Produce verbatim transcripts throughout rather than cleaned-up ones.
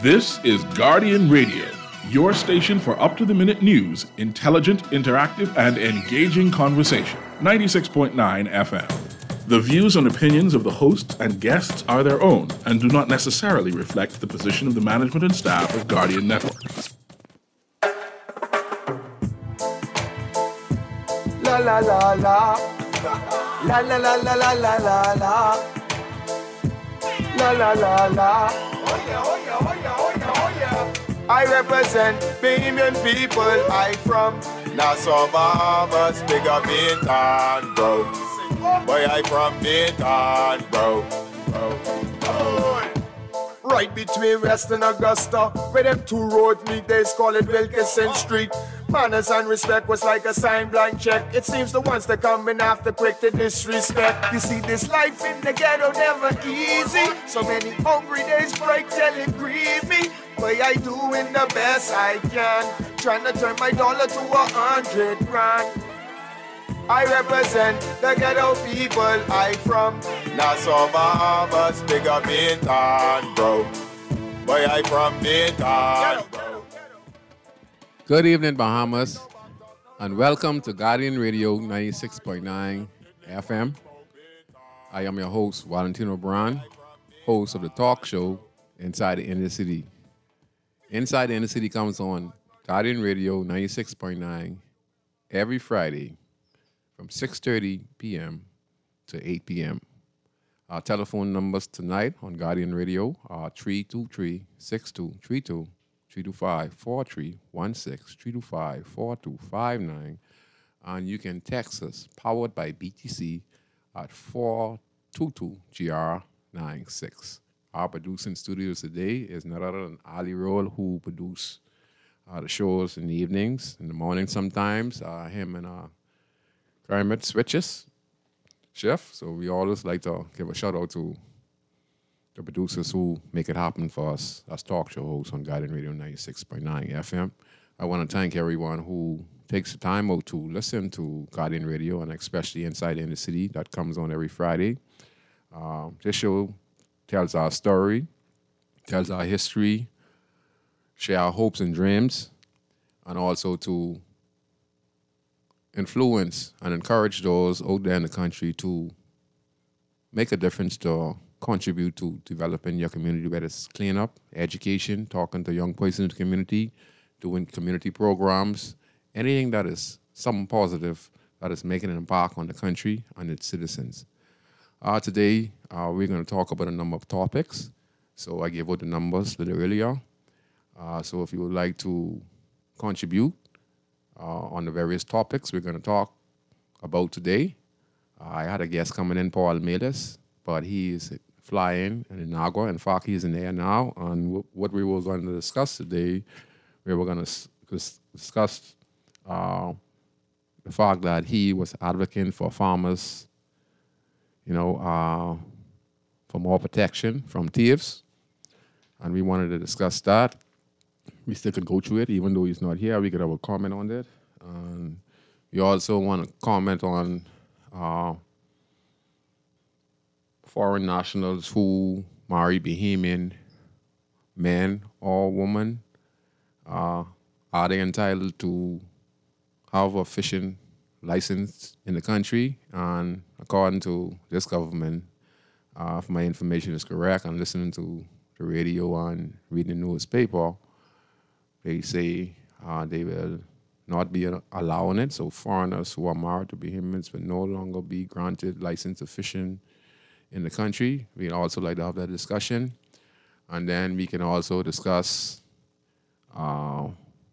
This is Guardian Radio, your station for up-to-the-minute news, intelligent, interactive, and engaging conversation. ninety-six point nine F M. The views and opinions of the hosts and guests are their own and do not necessarily reflect the position of the management and staff of Guardian Network. La la la la. La la la la la la la la. La la la la. Oh yeah, oh yeah, oh yeah, oh yeah, oh yeah. I represent Bahamian people. I from Nassau, Bahamas, big up Bintan, bro. Boy, I from Bintan, bro. bro. Oh. Right between West and Augusta, where them two roads meet, they call it Wilkinson Street. Manners and respect was like a sign blank check. It seems the ones that coming after quick to disrespect. You see, this life in the ghetto never easy. So many hungry days break till it grieve me. But I doing the best I can, trying to turn my dollar to a hundred grand. I represent the ghetto people. I from Nassau, Bahamas, big up Bintan, bro. Boy, I from Bintan, bro. Good evening, Bahamas, and welcome to Guardian Radio ninety-six point nine F M. I am your host, Valentino Brown, host of the talk show Inside the Inner City. Inside the Inner City comes on Guardian Radio ninety-six point nine every Friday from six thirty p.m. to eight p.m. Our telephone numbers tonight on Guardian Radio are three two three, six two three two, three two five, four three one six, three two five, four two five nine, and you can text us, powered by B T C, at four two two G R nine six. Our producing studios today is none other than Ali Roll, who produce uh, the shows in the evenings, in the morning sometimes. Uh, him and uh, Kermit switches, chef. So we always like to give a shout out to the producers who make it happen for us as talk show hosts on Guardian Radio ninety-six point nine F M. I want to thank everyone who takes the time out to listen to Guardian Radio, and especially Inside in the City that comes on every Friday. Uh, this show tells our story, tells our history, share our hopes and dreams, and also to influence and encourage those out there in the country to make a difference, to contribute to developing your community, whether it's cleanup, education, talking to young persons in the community, doing community programs, anything that is something positive that is making an impact on the country and its citizens. Uh, today, uh, we're going to talk about a number of topics. So I gave out the numbers a little earlier. Uh, so if you would like to contribute uh, on the various topics we're going to talk about today, uh, I had a guest coming in, Paul Melis, but he is flying in Inagua. In fact, he's in there now. And w- what we were going to discuss today, we were going to s- discuss uh, the fact that he was advocating for farmers, you know, uh, for more protection from thieves. And we wanted to discuss that. We still could go through it, even though he's not here. We could have a comment on that. And we also want to comment on uh, foreign nationals who marry Bahamian men or women. Uh, are they entitled to have a fishing license in the country? And according to this government, uh, if my information is correct, I'm listening to the radio and reading the newspaper, they say uh, they will not be allowing it. So foreigners who are married to Bahamians will no longer be granted license of fishing in the country. We'd also like to have that discussion. And then we can also discuss uh,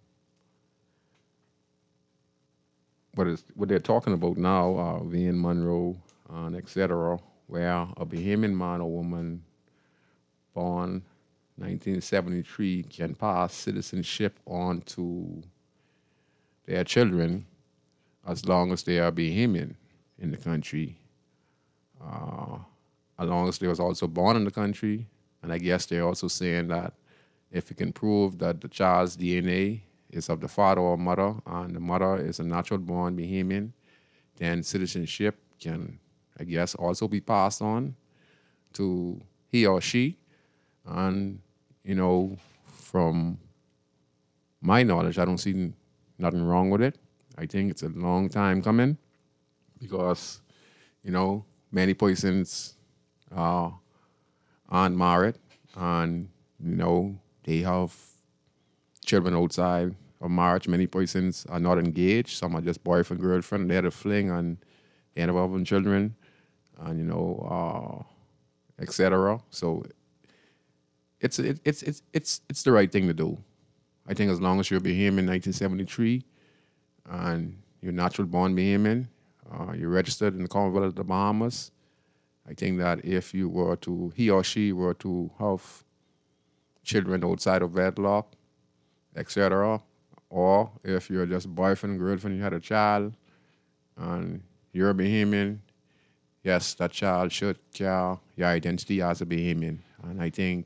what is what they're talking about now, uh, Wayne Monroe, and et cetera, where a Bahamian man or woman born nineteen seventy-three can pass citizenship on to their children as long as they are Bahamian in the country, uh, as long as they was also born in the country. And I guess they're also saying that if you can prove that the child's D N A is of the father or mother, and the mother is a natural-born Bahamian, then citizenship can, I guess, also be passed on to he or she. And, you know, from my knowledge, I don't see nothing wrong with it. I think it's a long time coming because, you know, many persons uh, aren't married and, you know, they have children outside of marriage. Many persons are not engaged. Some are just boyfriend, girlfriend. They had a fling and they end up having children and, you know, uh, et cetera. So it's, it, it's, it's, it's, it's the right thing to do. I think as long as you're Bahamian in nineteen seventy-three and you're natural born Bahamian, uh, you're registered in the Commonwealth of the Bahamas, I think that if you were to, he or she were to have children outside of wedlock, et cetera, or if you're just boyfriend, girlfriend, you had a child, and you're a Bahamian, yes, that child should carry your identity as a Bahamian. And I think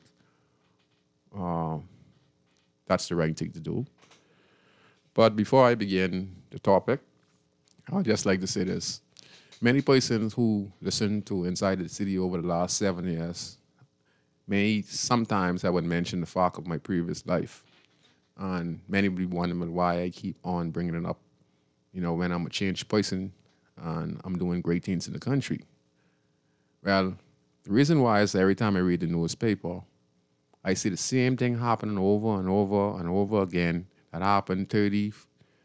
uh, that's the right thing to do. But before I begin the topic, I'd just like to say this. Many persons who listen to Inside the City over the last seven years may sometimes have mention the fact of my previous life. And many will be wondering why I keep on bringing it up, you know, when I'm a changed person and I'm doing great things in the country. Well, the reason why is every time I read the newspaper, I see the same thing happening over and over and over again that happened thirty,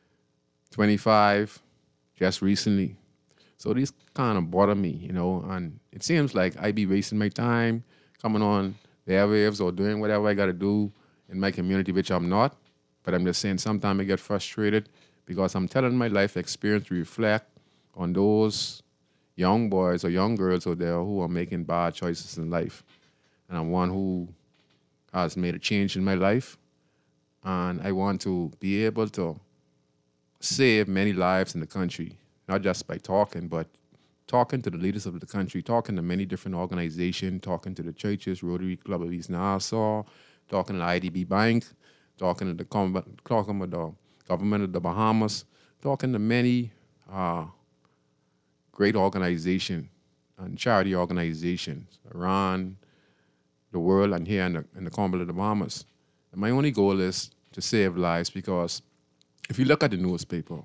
twenty-five, just recently. So these kind of bother me, you know, and it seems like I be wasting my time coming on the airwaves or doing whatever I got to do in my community, which I'm not. But I'm just saying sometimes I get frustrated because I'm telling my life experience to reflect on those young boys or young girls out there who are making bad choices in life. And I'm one who has made a change in my life. And I want to be able to save many lives in the country, not just by talking, but talking to the leaders of the country, talking to many different organizations, talking to the churches, Rotary Club of East Nassau, talking to the I D B Bank, talking to the, talking with the government of the Bahamas, talking to many uh, great organizations and charity organizations around the world and here in the, in the Commonwealth of the Bahamas. And my only goal is to save lives because if you look at the newspaper,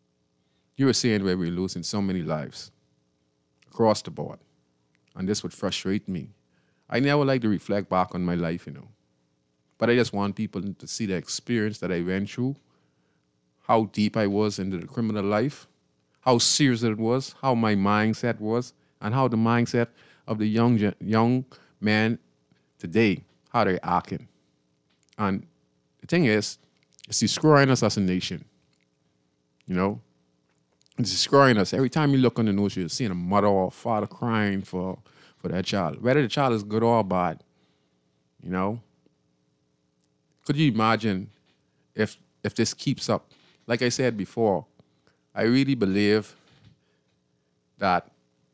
you were seeing where we're losing so many lives across the board. And this would frustrate me. I never like to reflect back on my life, you know. But I just want people to see the experience that I went through, how deep I was into the criminal life, how serious it was, how my mindset was, and how the mindset of the young young man today, how they're acting. And the thing is, it's destroying us as a nation, you know. It's destroying us. Every time you look on the news, you're seeing a mother or a father crying for, for that child, whether the child is good or bad, you know. Could you imagine if if this keeps up? Like I said before, I really believe that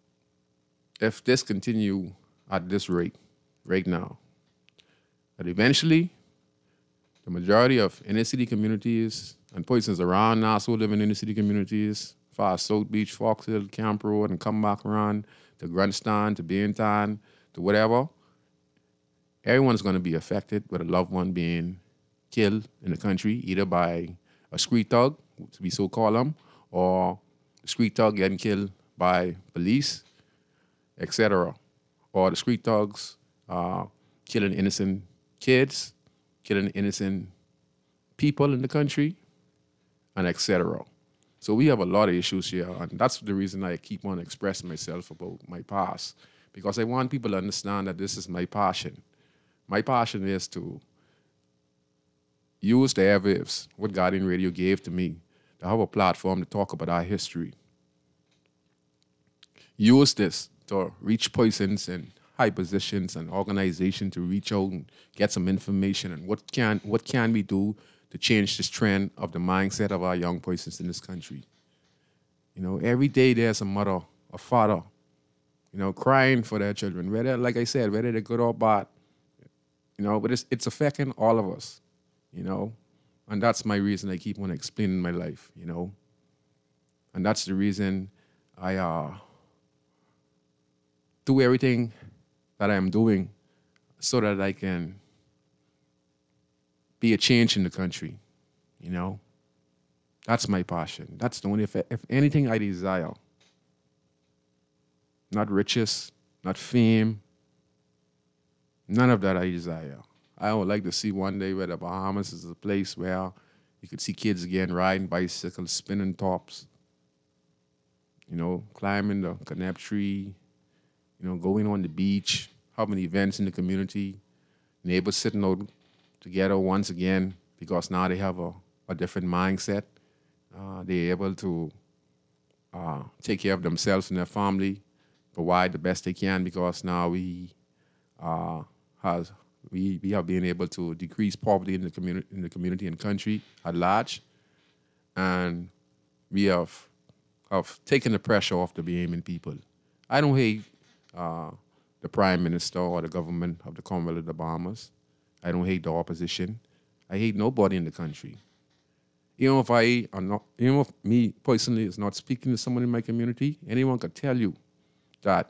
if this continue at this rate right now, that eventually the majority of inner city communities and persons around Nassau live in inner city communities, far South Beach, Fox Hill, Camp Road, and come back around to Grandstand, to Baintown, to whatever, everyone's going to be affected with a loved one being killed in the country, either by a street thug, to be so call them, or the street thug getting killed by police, et cetera, or the street thugs uh, killing innocent kids, killing innocent people in the country, and et cetera. So we have a lot of issues here, and that's the reason I keep on expressing myself about my past, because I want people to understand that this is my passion. My passion is to use the airwaves, what Guardian Radio gave to me, to have a platform to talk about our history. Use this to reach persons in high positions and organizations to reach out and get some information and what can what can we do to change this trend of the mindset of our young persons in this country. You know, every day there's a mother, a father, you know, crying for their children, whether, like I said, whether they're good or bad, you know, but it's it's affecting all of us, you know, and that's my reason I keep on explaining my life, you know, and that's the reason I uh, do everything that I'm doing so that I can be a change in the country, you know. That's my passion. That's the only, if, if anything I desire. Not riches, not fame, none of that I desire. I would like to see one day where the Bahamas is a place where you could see kids again riding bicycles, spinning tops, you know, climbing the canap tree, you know, going on the beach, having events in the community, neighbors sitting out together once again because now they have a, a different mindset. Uh, they're able to uh, take care of themselves and their family, provide the best they can because now we uh, has we, we have been able to decrease poverty in the community in the community and country at large, and we have have taken the pressure off the Bahamian people. I don't hate uh, the Prime Minister or the government of the Commonwealth of the Bahamas. I don't hate the opposition. I hate nobody in the country. Even if I am not, even if me personally is not speaking to someone in my community, anyone could tell you that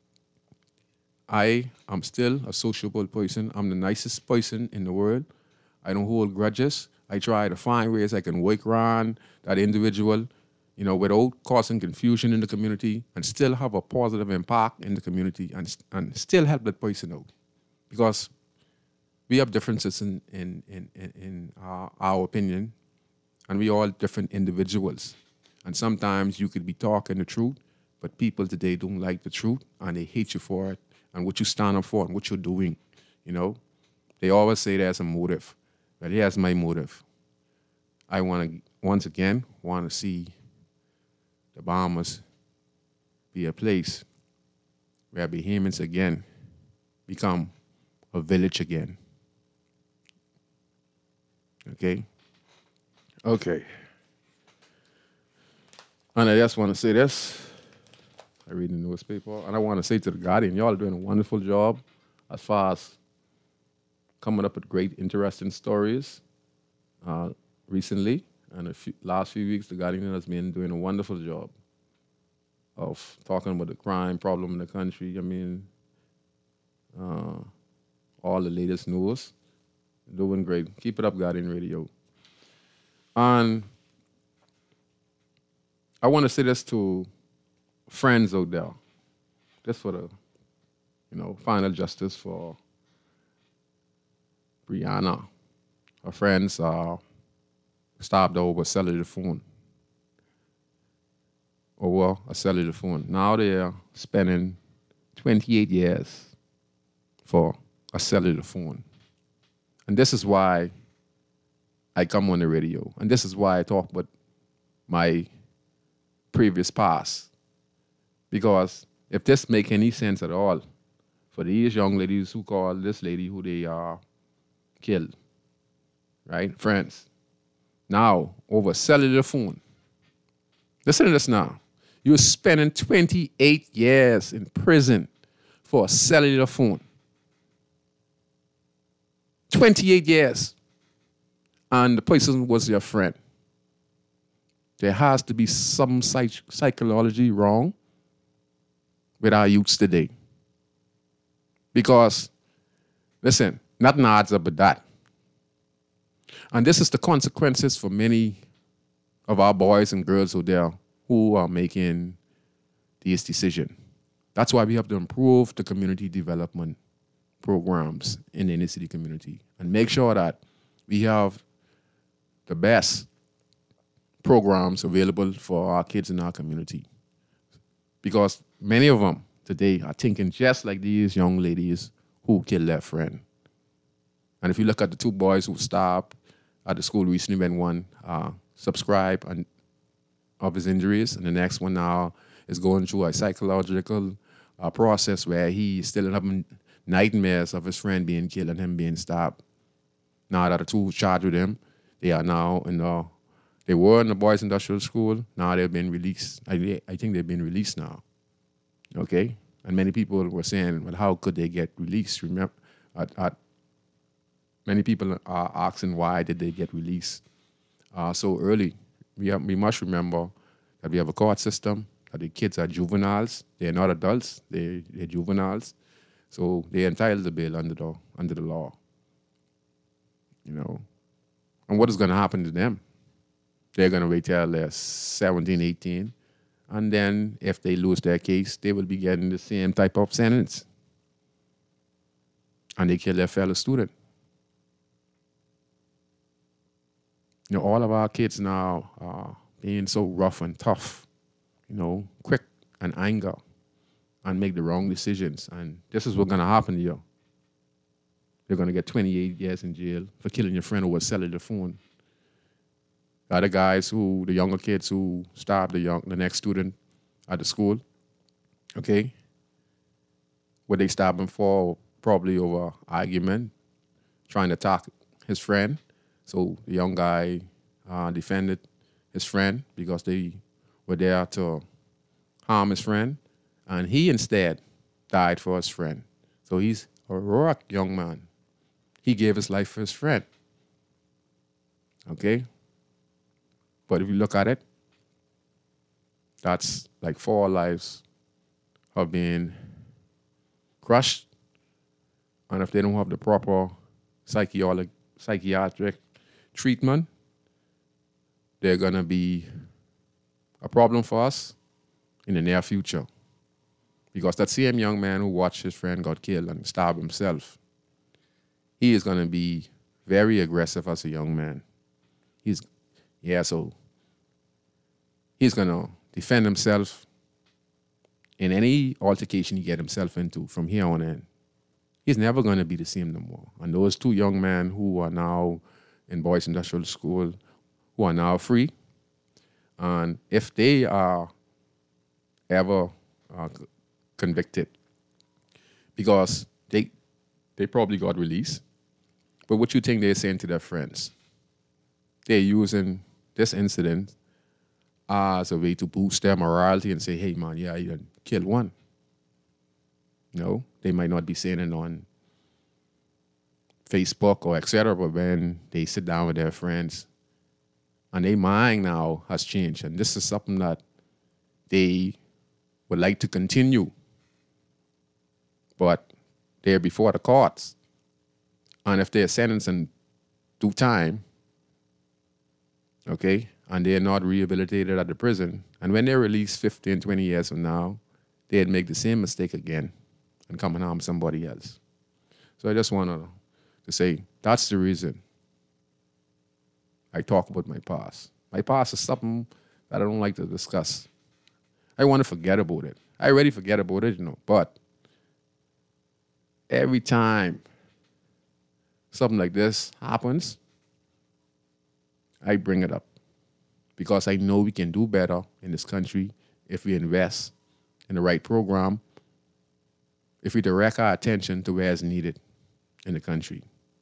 I am still a sociable person. I'm the nicest person in the world. I don't hold grudges. I try to find ways I can work around that individual, you know, without causing confusion in the community and still have a positive impact in the community and, and still help that person out. Because we have differences in, in, in, in, in our, our opinion, and we all different individuals. And sometimes you could be talking the truth, but people today don't like the truth and they hate you for it and what you stand up for and what you're doing, you know. They always say there's a motive, but here's my motive. I want to, once again, want to see the Bahamas be a place where Bahamians again become a village again. Okay? Okay. And I just want to say this. I read the newspaper, and I want to say to the Guardian, y'all are doing a wonderful job as far as coming up with great, interesting stories uh, recently. And the few, last few weeks, the Guardian has been doing a wonderful job of talking about the crime problem in the country. I mean, uh, all the latest news. Doing great. Keep it up, Guardian Radio. And I want to say this to friends out there, just for the, you know, final justice for Brianna. Her friends uh, stopped over a cellular phone. Over a cellular phone. Now they're spending twenty-eight years for a cellular phone. And this is why I come on the radio. And this is why I talk about my previous past. Because if this make any sense at all, for these young ladies who call this lady who they uh, killed, right, friends, now over cellular phone. Listen to this now. You're spending twenty-eight years in prison for a cellular phone. twenty-eight years. And the person was your friend. There has to be some psych- psychology wrong with our youths today. Because, listen, nothing adds up with that. And this is the consequences for many of our boys and girls out there who are making these decisions. That's why we have to improve the community development programs in the inner city community and make sure that we have the best programs available for our kids in our community. Because many of them today are thinking just like these young ladies who killed their friend. And if you look at the two boys who stopped at the school recently, when one uh, subscribed and of his injuries, and the next one now is going through a psychological uh, process where he's still having nightmares of his friend being killed and him being stopped. Now that the two who charged with him, they are now in the, they were in the boys' industrial school. Now they've been released. I, I think they've been released now. Okay? And many people were saying, well, how could they get released? Remember, at, at, many people are asking why did they get released uh, so early. We, have, we must remember that we have a court system, that the kids are juveniles. They're not adults. They, they're juveniles. So they're entitled to bail under the, under the law. You know, And what is going to happen to them? They're going to wait till they're seventeen, eighteen. And then if they lose their case, they will be getting the same type of sentence. And they kill their fellow student. You know, all of our kids now are being so rough and tough, you know, quick and anger and make the wrong decisions. And this is what's going to happen to you. You're going to get twenty-eight years in jail for killing your friend over a cellular phone. The other guys who, the younger kids who stabbed the young, the next student at the school, okay, what they stabbed him for, probably over argument, trying to attack his friend. So the young guy uh, defended his friend because they were there to harm his friend, and he instead died for his friend. So he's a heroic young man. He gave his life for his friend. Okay? But if you look at it, that's like four lives have been crushed. And if they don't have the proper psychiatric, psychiatric treatment, they're going to be a problem for us in the near future. Because that same young man who watched his friend got killed and stabbed himself, he is going to be very aggressive as a young man. He's, yeah, so he's going to defend himself in any altercation he get himself into from here on in. He's never going to be the same no more. And those two young men who are now in Boys Industrial School, who are now free, and if they are ever uh, convicted, because they they probably got released, but what you think they're saying to their friends? They're using this incident as a way to boost their morality and say, hey, man, yeah, you killed one. No, they might not be saying it on Facebook or et cetera, but when they sit down with their friends and their mind now has changed, and this is something that they would like to continue, but they're before the courts. And if they're sentenced in due time, okay, and they're not rehabilitated at the prison, and when they're released fifteen, twenty years from now, they'd make the same mistake again and come and harm somebody else. So I just want to say that's the reason I talk about my past. My past is something that I don't like to discuss. I want to forget about it. I already forget about it, you know, but every time something like this happens, I bring it up because I know we can do better in this country if we invest in the right program, if we direct our attention to where it's needed in the country.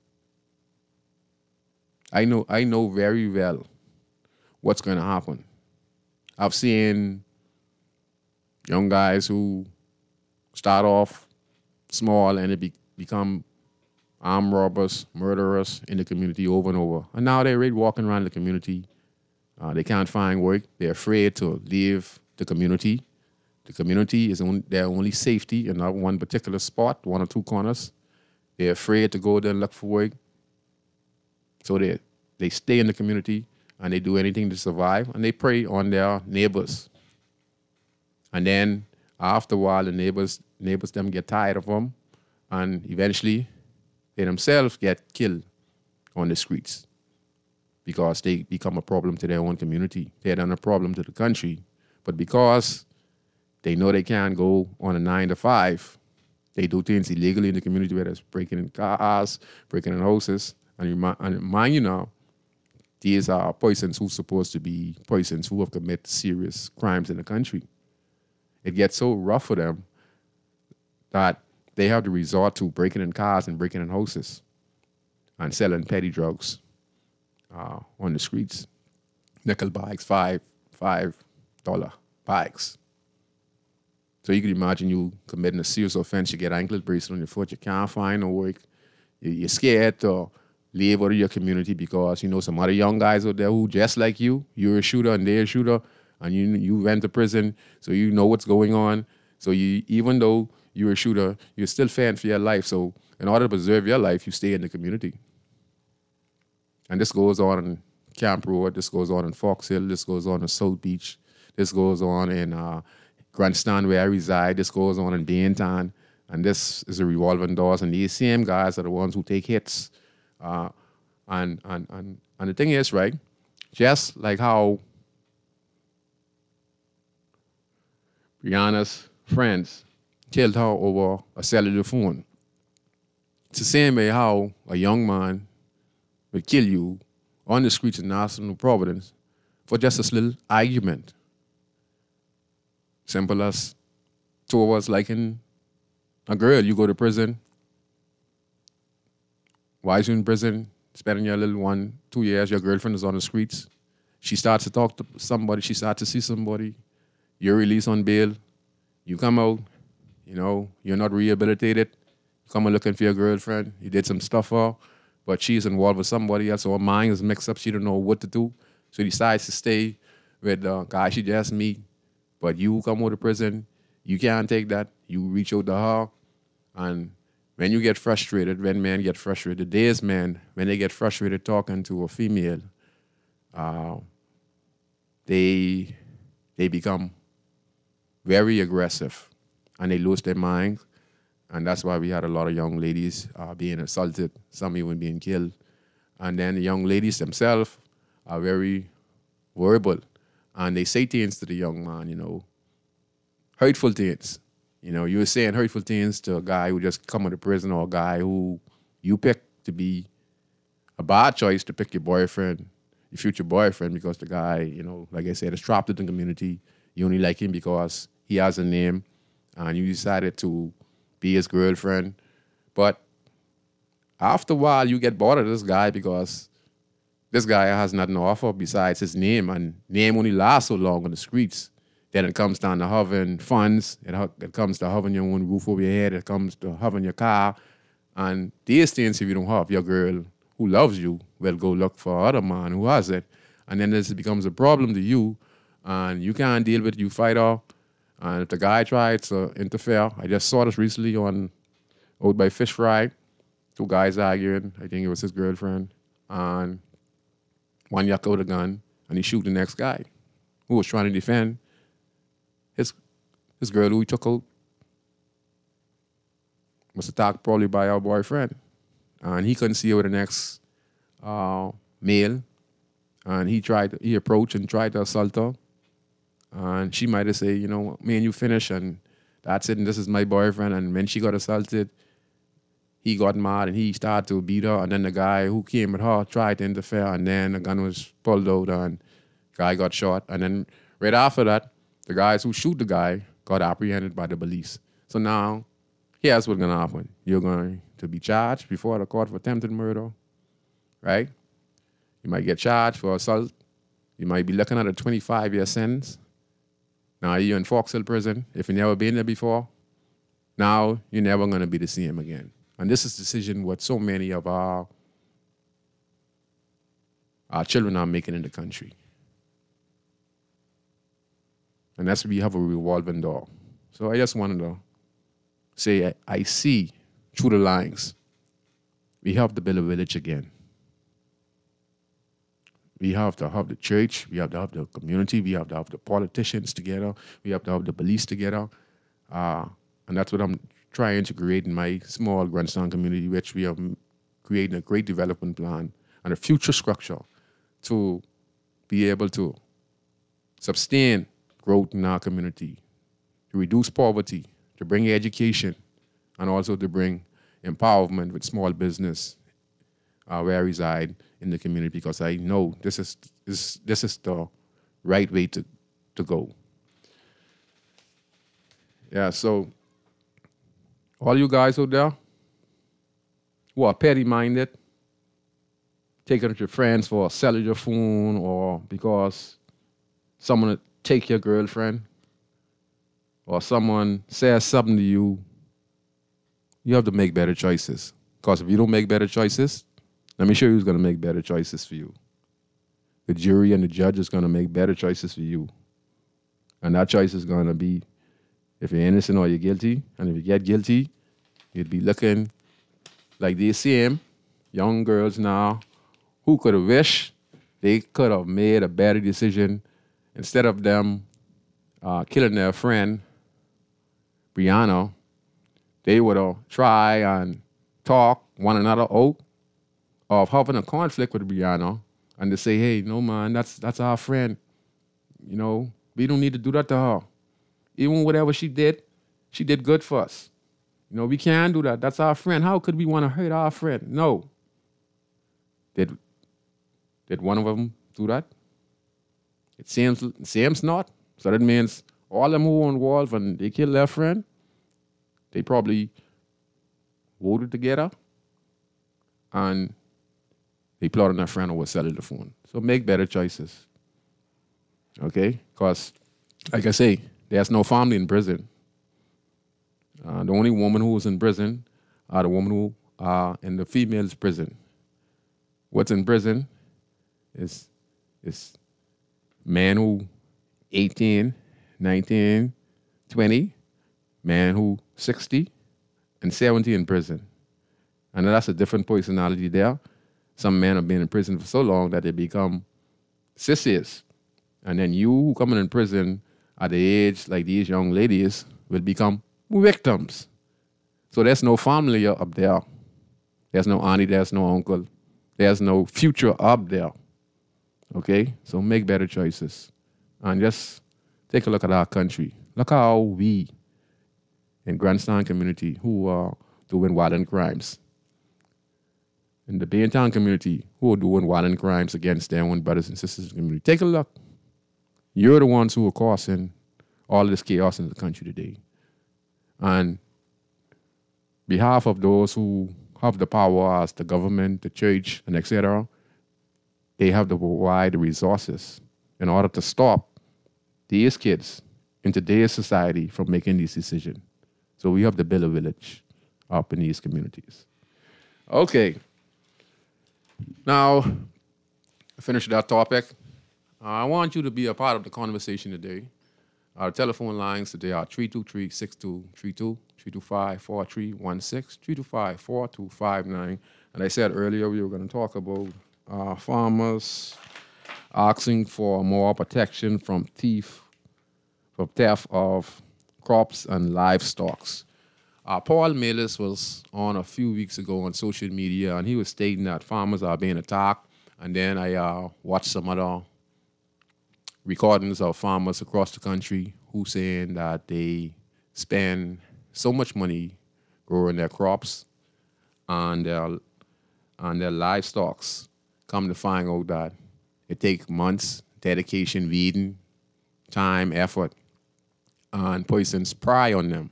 I know I know very well what's going to happen. I've seen young guys who start off small and they be, become armed robbers, murderers in the community over and over. And now they're really walking around the community. Uh, they can't find work. They're afraid to leave the community. The community is on, their only safety in one particular spot, one or two corners. They're afraid to go there and look for work. So they they stay in the community and they do anything to survive, and they prey on their neighbors. And then after a while, the neighbors neighbors them get tired of them, and eventually they themselves get killed on the streets because they become a problem to their own community. They're not a problem to the country, but because they know they can't go on a nine to five, they do things illegally in the community, whether it's breaking in cars, breaking in houses. And, you, and mind you now, these are persons who are supposed to be persons who have committed serious crimes in the country. It gets so rough for them that they have to resort to breaking in cars and breaking in houses and selling petty drugs uh, on the streets. Nickel bags, five, five dollar bags. So you can imagine you committing a serious offense, you get anklet bracelet on your foot, you can't find no work, you're scared to leave out of your community because you know some other young guys out there who just like you, you're a shooter and they're a shooter, and you you went to prison, so you know what's going on. So you, even though you're a shooter, you're still fearing for your life. So in order to preserve your life, you stay in the community. And this goes on in Camp Road, this goes on in Fox Hill, this goes on in South Beach, this goes on in uh, Grandstand where I reside, this goes on in Dainton, and this is a revolving doors. And these same guys are the ones who take hits. Uh, and, and, and, and the thing is, right, just like how Brianna's friends killed her over a cellular phone, it's the same way how a young man would kill you on the streets of Nassau, Providence for just this little argument. Simple as two of us liking a girl. You go to prison. Why is you in prison? Spending your little one, two years, your girlfriend is on the streets. She starts to talk to somebody. She starts to see somebody. You're released on bail. You come out, you know, you're not rehabilitated. You come out looking for your girlfriend. You did some stuff for her, but she's involved with somebody else. So her mind is mixed up. She don't know what to do. So she decides to stay with the guy she just meet. But you come out of prison, you can't take that. You reach out to her. And when you get frustrated, when men get frustrated, today's men, when they get frustrated talking to a female, uh, they they become very aggressive and they lose their minds. And that's why we had a lot of young ladies uh, being assaulted, some even being killed. And then the young ladies themselves are very verbal. And they say things to the young man, you know, hurtful things. You know, you were saying hurtful things to a guy who just come out of prison or a guy who you picked to be a bad choice to pick your boyfriend, your future boyfriend, because the guy, you know, like I said, is trapped in the community. You only like him because he has a name and you decided to be his girlfriend. But after a while, you get bored of this guy because this guy has nothing to offer besides his name, and name only lasts so long on the streets. Then it comes down to having funds, it, it comes to having your own roof over your head, it comes to having your car. And these things, if you don't have your girl who loves you, will go look for other man who has it. And then this becomes a problem to you, and you can't deal with it, you fight off. And if the guy tried to interfere, I just saw this recently on out by Fish Fry, two guys arguing, I think it was his girlfriend, and one yuck out a gun, and he shoot the next guy who was trying to defend his his girl who he took out. Was attacked probably by our boyfriend. And he couldn't see her with the next uh, male. And he tried, to, he approached and tried to assault her. And she might have said, you know, me and you finish, and that's it, and this is my boyfriend. And when she got assaulted, he got mad and he started to beat her. And then the guy who came with her tried to interfere, and then the gun was pulled out and the guy got shot. And then right after that, the guys who shoot the guy got apprehended by the police. So now, here's what's going to happen. You're going to be charged before the court for attempted murder, right? You might get charged for assault. You might be looking at a twenty-five year sentence. Now you're in Fox Hill prison. If you've never been there before, now you're never going to be the same again. And this is a decision what so many of our, our children are making in the country. And that's why we have a revolving door. So I just wanted to say I, I see through the lines. We have to build a village again. We have to have the church, we have to have the community, we have to have the politicians together, we have to have the police together. Uh, and that's what I'm trying to create in my small Grandstand community, which we are creating a great development plan and a future structure to be able to sustain growth in our community, to reduce poverty, to bring education, and also to bring empowerment with small business uh, where I reside in the community, because I know this is this, this is the right way to, to go. Yeah, so all you guys out there who are petty-minded, taking out your friends for a cellular phone or because someone take your girlfriend or someone says something to you, you have to make better choices. Because if you don't make better choices, let me show you who's going to make better choices for you. The jury and the judge is going to make better choices for you. And that choice is going to be if you're innocent or you're guilty. And if you get guilty, you'd be looking like these same young girls now who could have wished they could have made a better decision instead of them uh, killing their friend, Brianna. They would have tried and talk one another out of having a conflict with Brianna and to say, hey, no, man, that's that's our friend. You know, we don't need to do that to her. Even whatever she did, she did good for us. You know, we can't do that. That's our friend. How could we want to hurt our friend? No. Did, did one of them do that? It seems, it seems not. So that means all them who were involved and they killed their friend, they probably voted together and they plotted their friend over selling the phone. So make better choices. Okay? Because, like I say, there's no family in prison. Uh, the only woman who was in prison are the women who are in the female's prison. What's in prison is, is man who eighteen, nineteen, twenty, man who sixty, and seventy in prison. And that's a different personality there. Some men have been in prison for so long that they become sissies. And then you who coming in prison at the age like these young ladies will become victims. So there's no family up there. There's no auntie, there's no uncle. There's no future up there. Okay? So make better choices. And just take a look at our country. Look how we in Grandstand community who are doing violent crimes. In the Baytown community who are doing violent crimes against their own brothers and sisters in the community. Take a look. You're the ones who are causing all this chaos in the country today. And behalf of those who have the power as the government, the church, and et cetera, they have to provide the resources in order to stop these kids in today's society from making these decisions. So we have to build a village up in these communities. Okay. Now, to finish that topic, uh, I want you to be a part of the conversation today. Our telephone lines today are three two three, six two three two, three two five, four three one six, three two five, four two five nine. And I said earlier we were going to talk about uh, farmers asking for more protection from thief, from theft of crops and livestock. Uh, Paul Mealis was on a few weeks ago on social media, and he was stating that farmers are being attacked. And then I uh, watched some other recordings of farmers across the country who saying that they spend so much money growing their crops and their, and their livestock. Come to find out that it takes months, dedication, weeding, time, effort, and persons pry on them.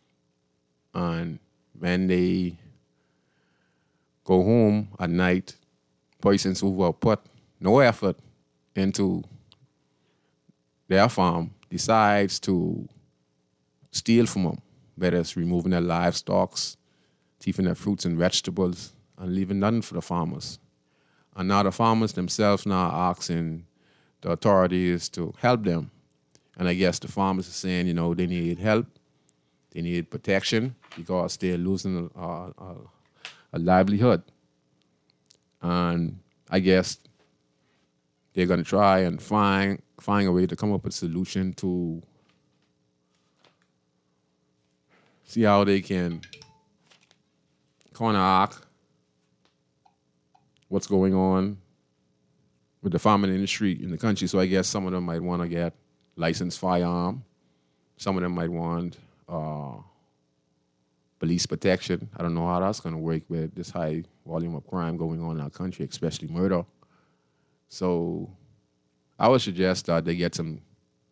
And when they go home at night, persons who have put no effort into their farm decides to steal from them, whether it's removing their livestock, thieving their fruits and vegetables, and leaving nothing for the farmers. And now the farmers themselves now are asking the authorities to help them. And I guess the farmers are saying, you know, they need help, they need protection because they're losing a, a, a livelihood. And I guess they're going to try and find find a way to come up with a solution to see how they can counteract what's going on with the farming industry in the country. So I guess some of them might want to get licensed firearm. Some of them might want uh, police protection. I don't know how that's going to work with this high volume of crime going on in our country, especially murder. So I would suggest that they get some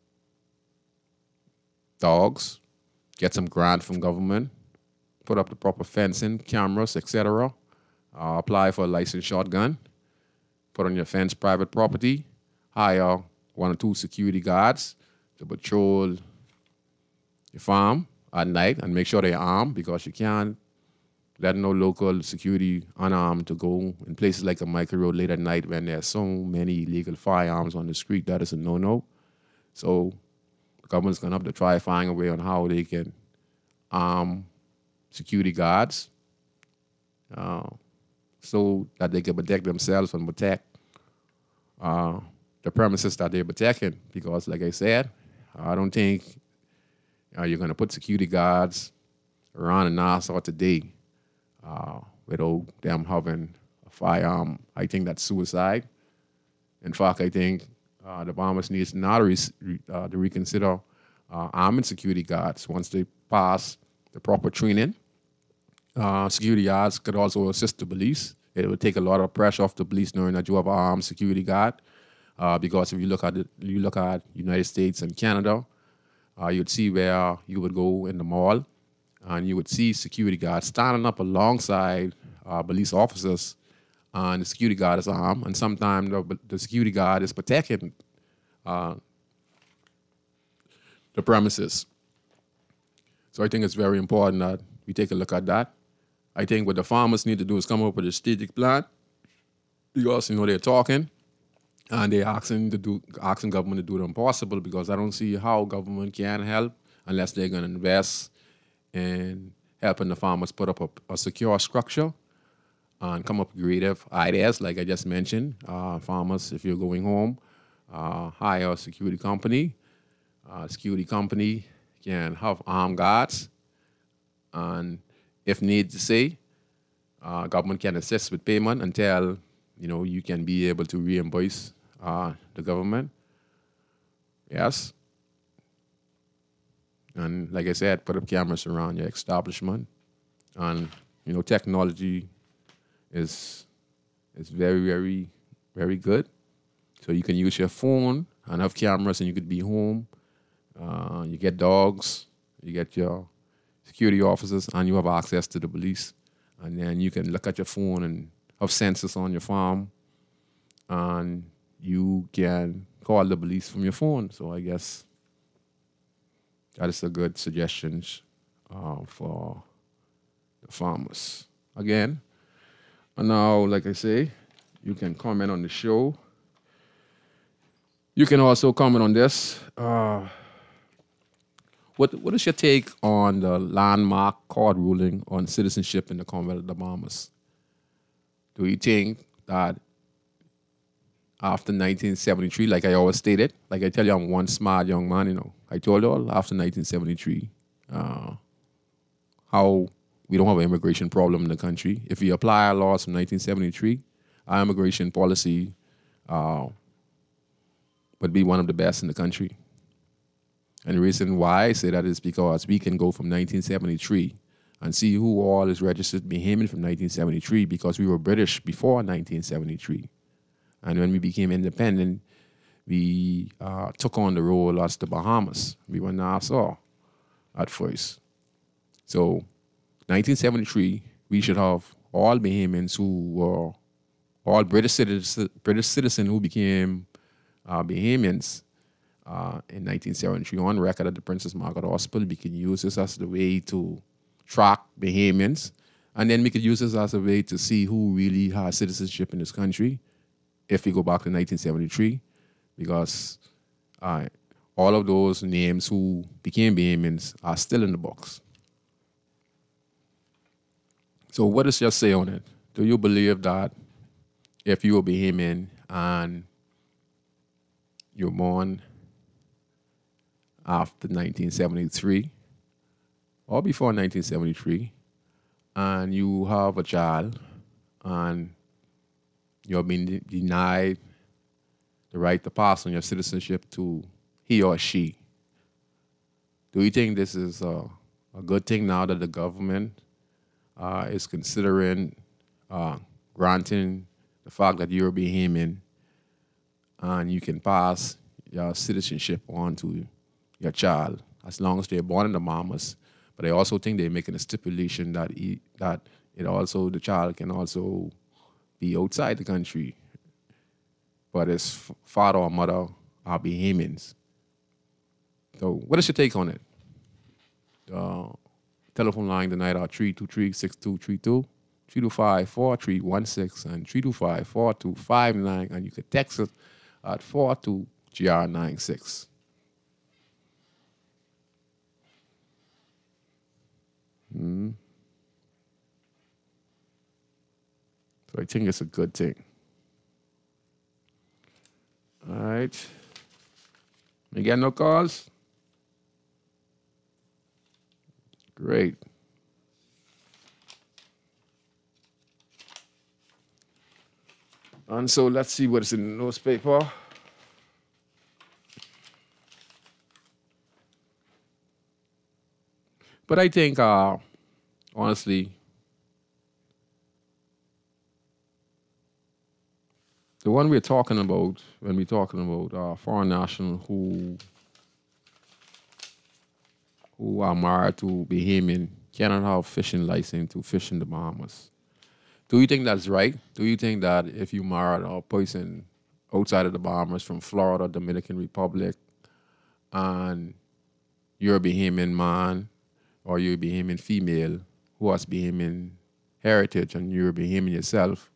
dogs, get some grant from government, put up the proper fencing, cameras, et cetera. Uh, apply for a licensed shotgun, put on your fence private property, hire one or two security guards to patrol your farm at night and make sure they're armed because you can't let no local security unarmed to go in places like a Micro Road late at night when there's so many illegal firearms on the street. That is a no-no. So the government's going to have to try to find a way on how they can arm security guards, uh, so that they can protect themselves and protect uh, the premises that they're protecting. Because, like I said, I don't think uh, you're going to put security guards around in Nassau today uh, without them having a firearm. I think that's suicide. In fact, I think uh, the Bahamas needs now to, re- uh, to reconsider uh, arming security guards once they pass the proper training. Uh, security guards could also assist the police. It would take a lot of pressure off the police knowing that you have an armed security guard. Uh, because if you look at it, you look at United States and Canada, uh, you'd see where you would go in the mall and you would see security guards standing up alongside uh, police officers, and the security guard is armed, and sometimes the, the security guard is protecting uh, the premises. So I think it's very important that we take a look at that. I think what the farmers need to do is come up with a strategic plan, because, you know, they're talking and they're asking to do asking government to do the impossible, because I don't see how government can help unless they're going to invest in helping the farmers put up a, a secure structure and come up with creative ideas, like I just mentioned. Uh, farmers, if you're going home, uh, hire a security company. Uh, security company can have armed guards, and if need to say, uh, government can assist with payment until, you know, you can be able to reimburse uh, the government. Yes. And like I said, put up cameras around your establishment. And, you know, technology is is very, very, very good. So you can use your phone and have cameras, and you could be home. Uh, you get dogs, you get your security officers, and you have access to the police. And then you can look at your phone and have sensors on your farm, and you can call the police from your phone. So I guess that is a good suggestion uh, for the farmers. Again, and now, like I say, you can comment on the show. You can also comment on this. Uh, what What is your take on the landmark court ruling on citizenship in the Commonwealth of the Bahamas? Do you think that after nineteen seventy-three, like I always stated, like I tell you, I'm one smart young man, you know, I told you all after nineteen seventy-three, uh, how we don't have an immigration problem in the country. If we apply our laws from nineteen seventy-three, our immigration policy uh, would be one of the best in the country. And the reason why I say that is because we can go from nineteen seventy-three and see who all is registered Bahamian from nineteen seventy-three, because we were British before nineteen seventy-three. And when we became independent, we uh, took on the role as the Bahamas. We were Nassau at first. So nineteen seventy-three, we should have all Bahamians who were all British citizens, British citizens who became uh, Bahamians uh, in nineteen seventy-three on record at the Princess Margaret Hospital. We can use this as the way to track Bahamians, and then we could use this as a way to see who really has citizenship in this country if we go back to nineteen seventy-three, because uh, all of those names who became Bahamians are still in the books. So what is your say on it? Do you believe that if you were Bahamian and you're born after nineteen seventy-three or before nineteen seventy-three, and you have a child and you're being de- denied the right to pass on your citizenship to he or she, do you think this is a, a good thing now that the government uh, is considering uh, granting the fact that you're a Bahamian and you can pass your citizenship on to your child as long as they're born in the Bahamas? But I also think they're making a stipulation that he, that it also the child can also be outside the country, but his f- father or mother are Bahamians. So what is your take on it? Uh, telephone line tonight are three two three, six two three two, three two five, four three one six, and three two five, four two five nine, and you can text us at four two G R nine six. Hmm. So I think it's a good thing. All right. You got no calls? Great. And so let's see what's in the newspaper. But I think, uh, honestly, the one we're talking about when we're talking about uh, foreign nationals who who are married to Bahamian cannot have fishing license to fish in the Bahamas. Do you think that's right? Do you think that if you married a person outside of the Bahamas from Florida, Dominican Republic, and you're a Bahamian man or you're a Bahamian female who has Bahamian heritage and you're a Bahamian yourself,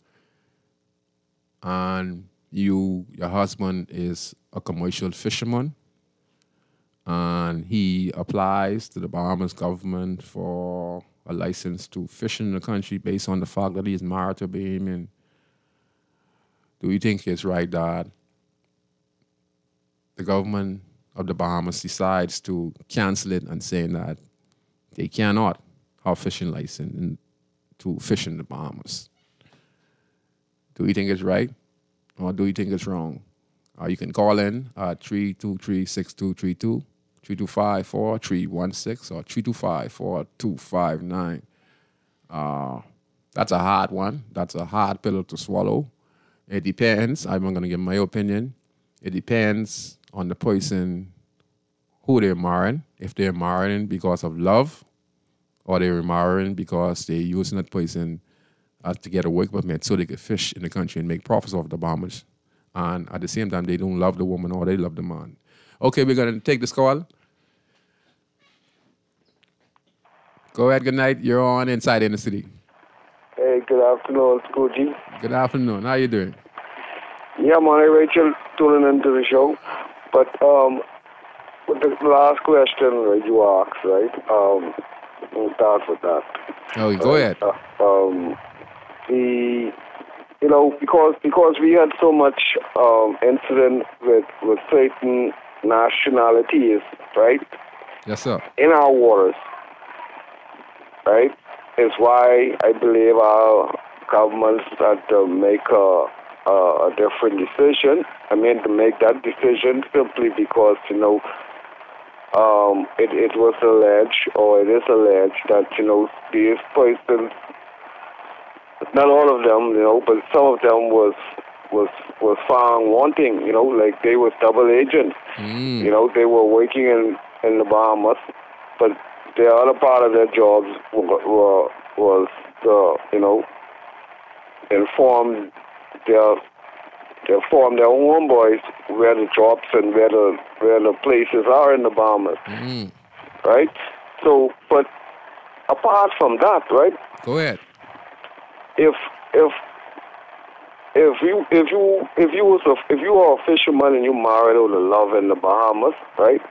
and you, your husband is a commercial fisherman, and he applies to the Bahamas government for a license to fish in the country based on the fact that he is married to a Bahamian, do you think it's right that the government of the Bahamas decides to cancel it and saying that they cannot have fishing license in, to fish in the Bahamas? Do you think it's right or do you think it's wrong? Uh, you can call in at three two three, six two three two, three two five, four three one six, or three two five, four two five nine. Uh, that's a hard one. That's a hard pill to swallow. It depends. I'm going to give my opinion. It depends on the person who they're marrying. If they're marrying because of love, or they're marrying because they're using that person uh, to get a work permit so they can fish in the country and make profits off the Bahamas. And at the same time, they don't love the woman or they love the man. Okay, we're going to take this call. Go ahead, good night. You're on Inside Inner City. Hey, good afternoon, Scooty. Good afternoon. How you doing? Yeah, man, hey, Rachel, tuning into the show. But um, with the last question that you asked, right, um, we'll start with that. Oh, go right? ahead. Uh, um, the, you know, because because we had so much um, incident with, with certain nationalities, right? Yes, sir. In our waters, right? Is why I believe our governments had to make a, a, a different decision. I mean, to make that decision simply because, you know, um, it, it was alleged, or it is alleged, that, you know, these persons, not all of them, you know, but some of them was was was found wanting, you know, like they was double agents. Mm. You know, they were working in, in the Bahamas, but the other part of their jobs were, were, was to, you know, inform their, to inform their own boys where the jobs and where the where the places are in the Bahamas, Mm. right? So, but apart from that, right? Go ahead. If if if you if you if you was a, if you are a fisherman and you married out of love in the Bahamas, right?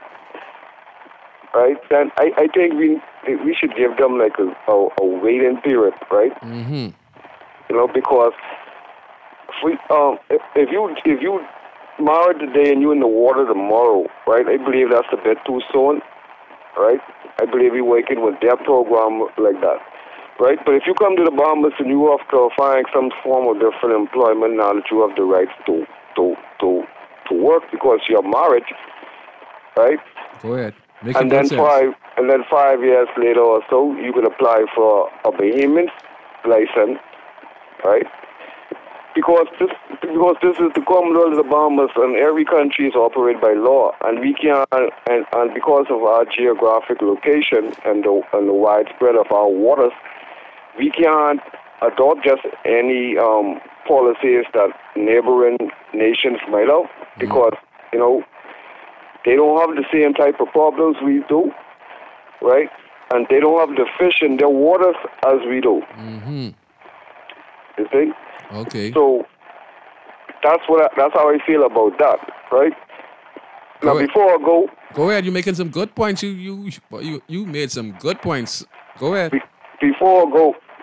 Right, then I, I think we we should give them like a, a, a waiting period, right? Mm-hmm. You know, because if we um if, if you if you married today and you in the water tomorrow, right? I believe that's a bit too soon, right? I believe you're working with their program like that, right? But if you come to the Bahamas and you have to find some form of different employment now that you have the rights to to to to work because you're married, right? Go ahead. Make And then five, and then five years later or so, you can apply for a Bahamian license, right? Because this, because this is the Commonwealth of the Bahamas, and every country is operated by law, and we can't, and, and because of our geographic location and the and the widespread of our waters, we can't adopt just any um, policies that neighboring nations might have, because you know. They don't have the same type of problems we do, right? And they don't have the fish in their waters as we do. Mm-hmm. You see? Okay. So that's what I, that's how I feel about that, right? Go now, ahead. before I go, Go ahead. You're making some good points. You you you you made some good points. Go ahead. be, before I go,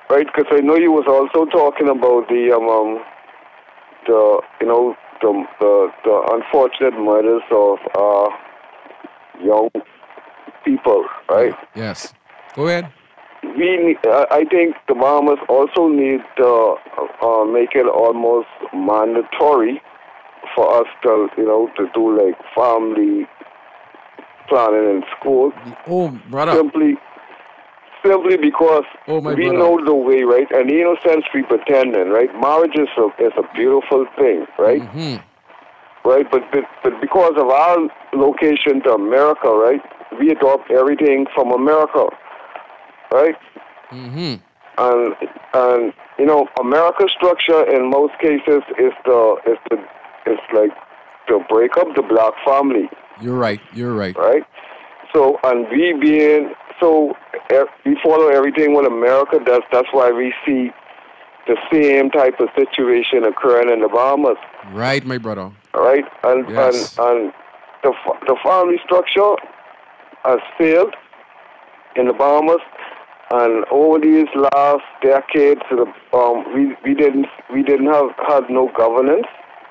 right? Because I know you was also talking about the um, um the you know the the, the unfortunate murders of uh young people, right? Yes. Go ahead. We need, uh, I think the Bahamas also need to uh, make it almost mandatory for us to, you know, to do like family planning in school. Oh, brother. Simply, simply because oh, my we brother. know the way, right? And in no sense we pretending, right? Marriage is a, is a beautiful thing, right? Mm-hmm. Right, but, but but because of our location to America, right, we adopt everything from America, right? Mm-hmm. And and you know, America's structure in most cases is the is the is like to break up the black family. You're right. You're right. Right. So and we being so we follow everything what America does. That's why we see the same type of situation occurring in the Bahamas. Right, my brother. Right, and yes. and and the the family structure has failed in the Bahamas. And over these last decades, um, we we didn't we didn't have had no governance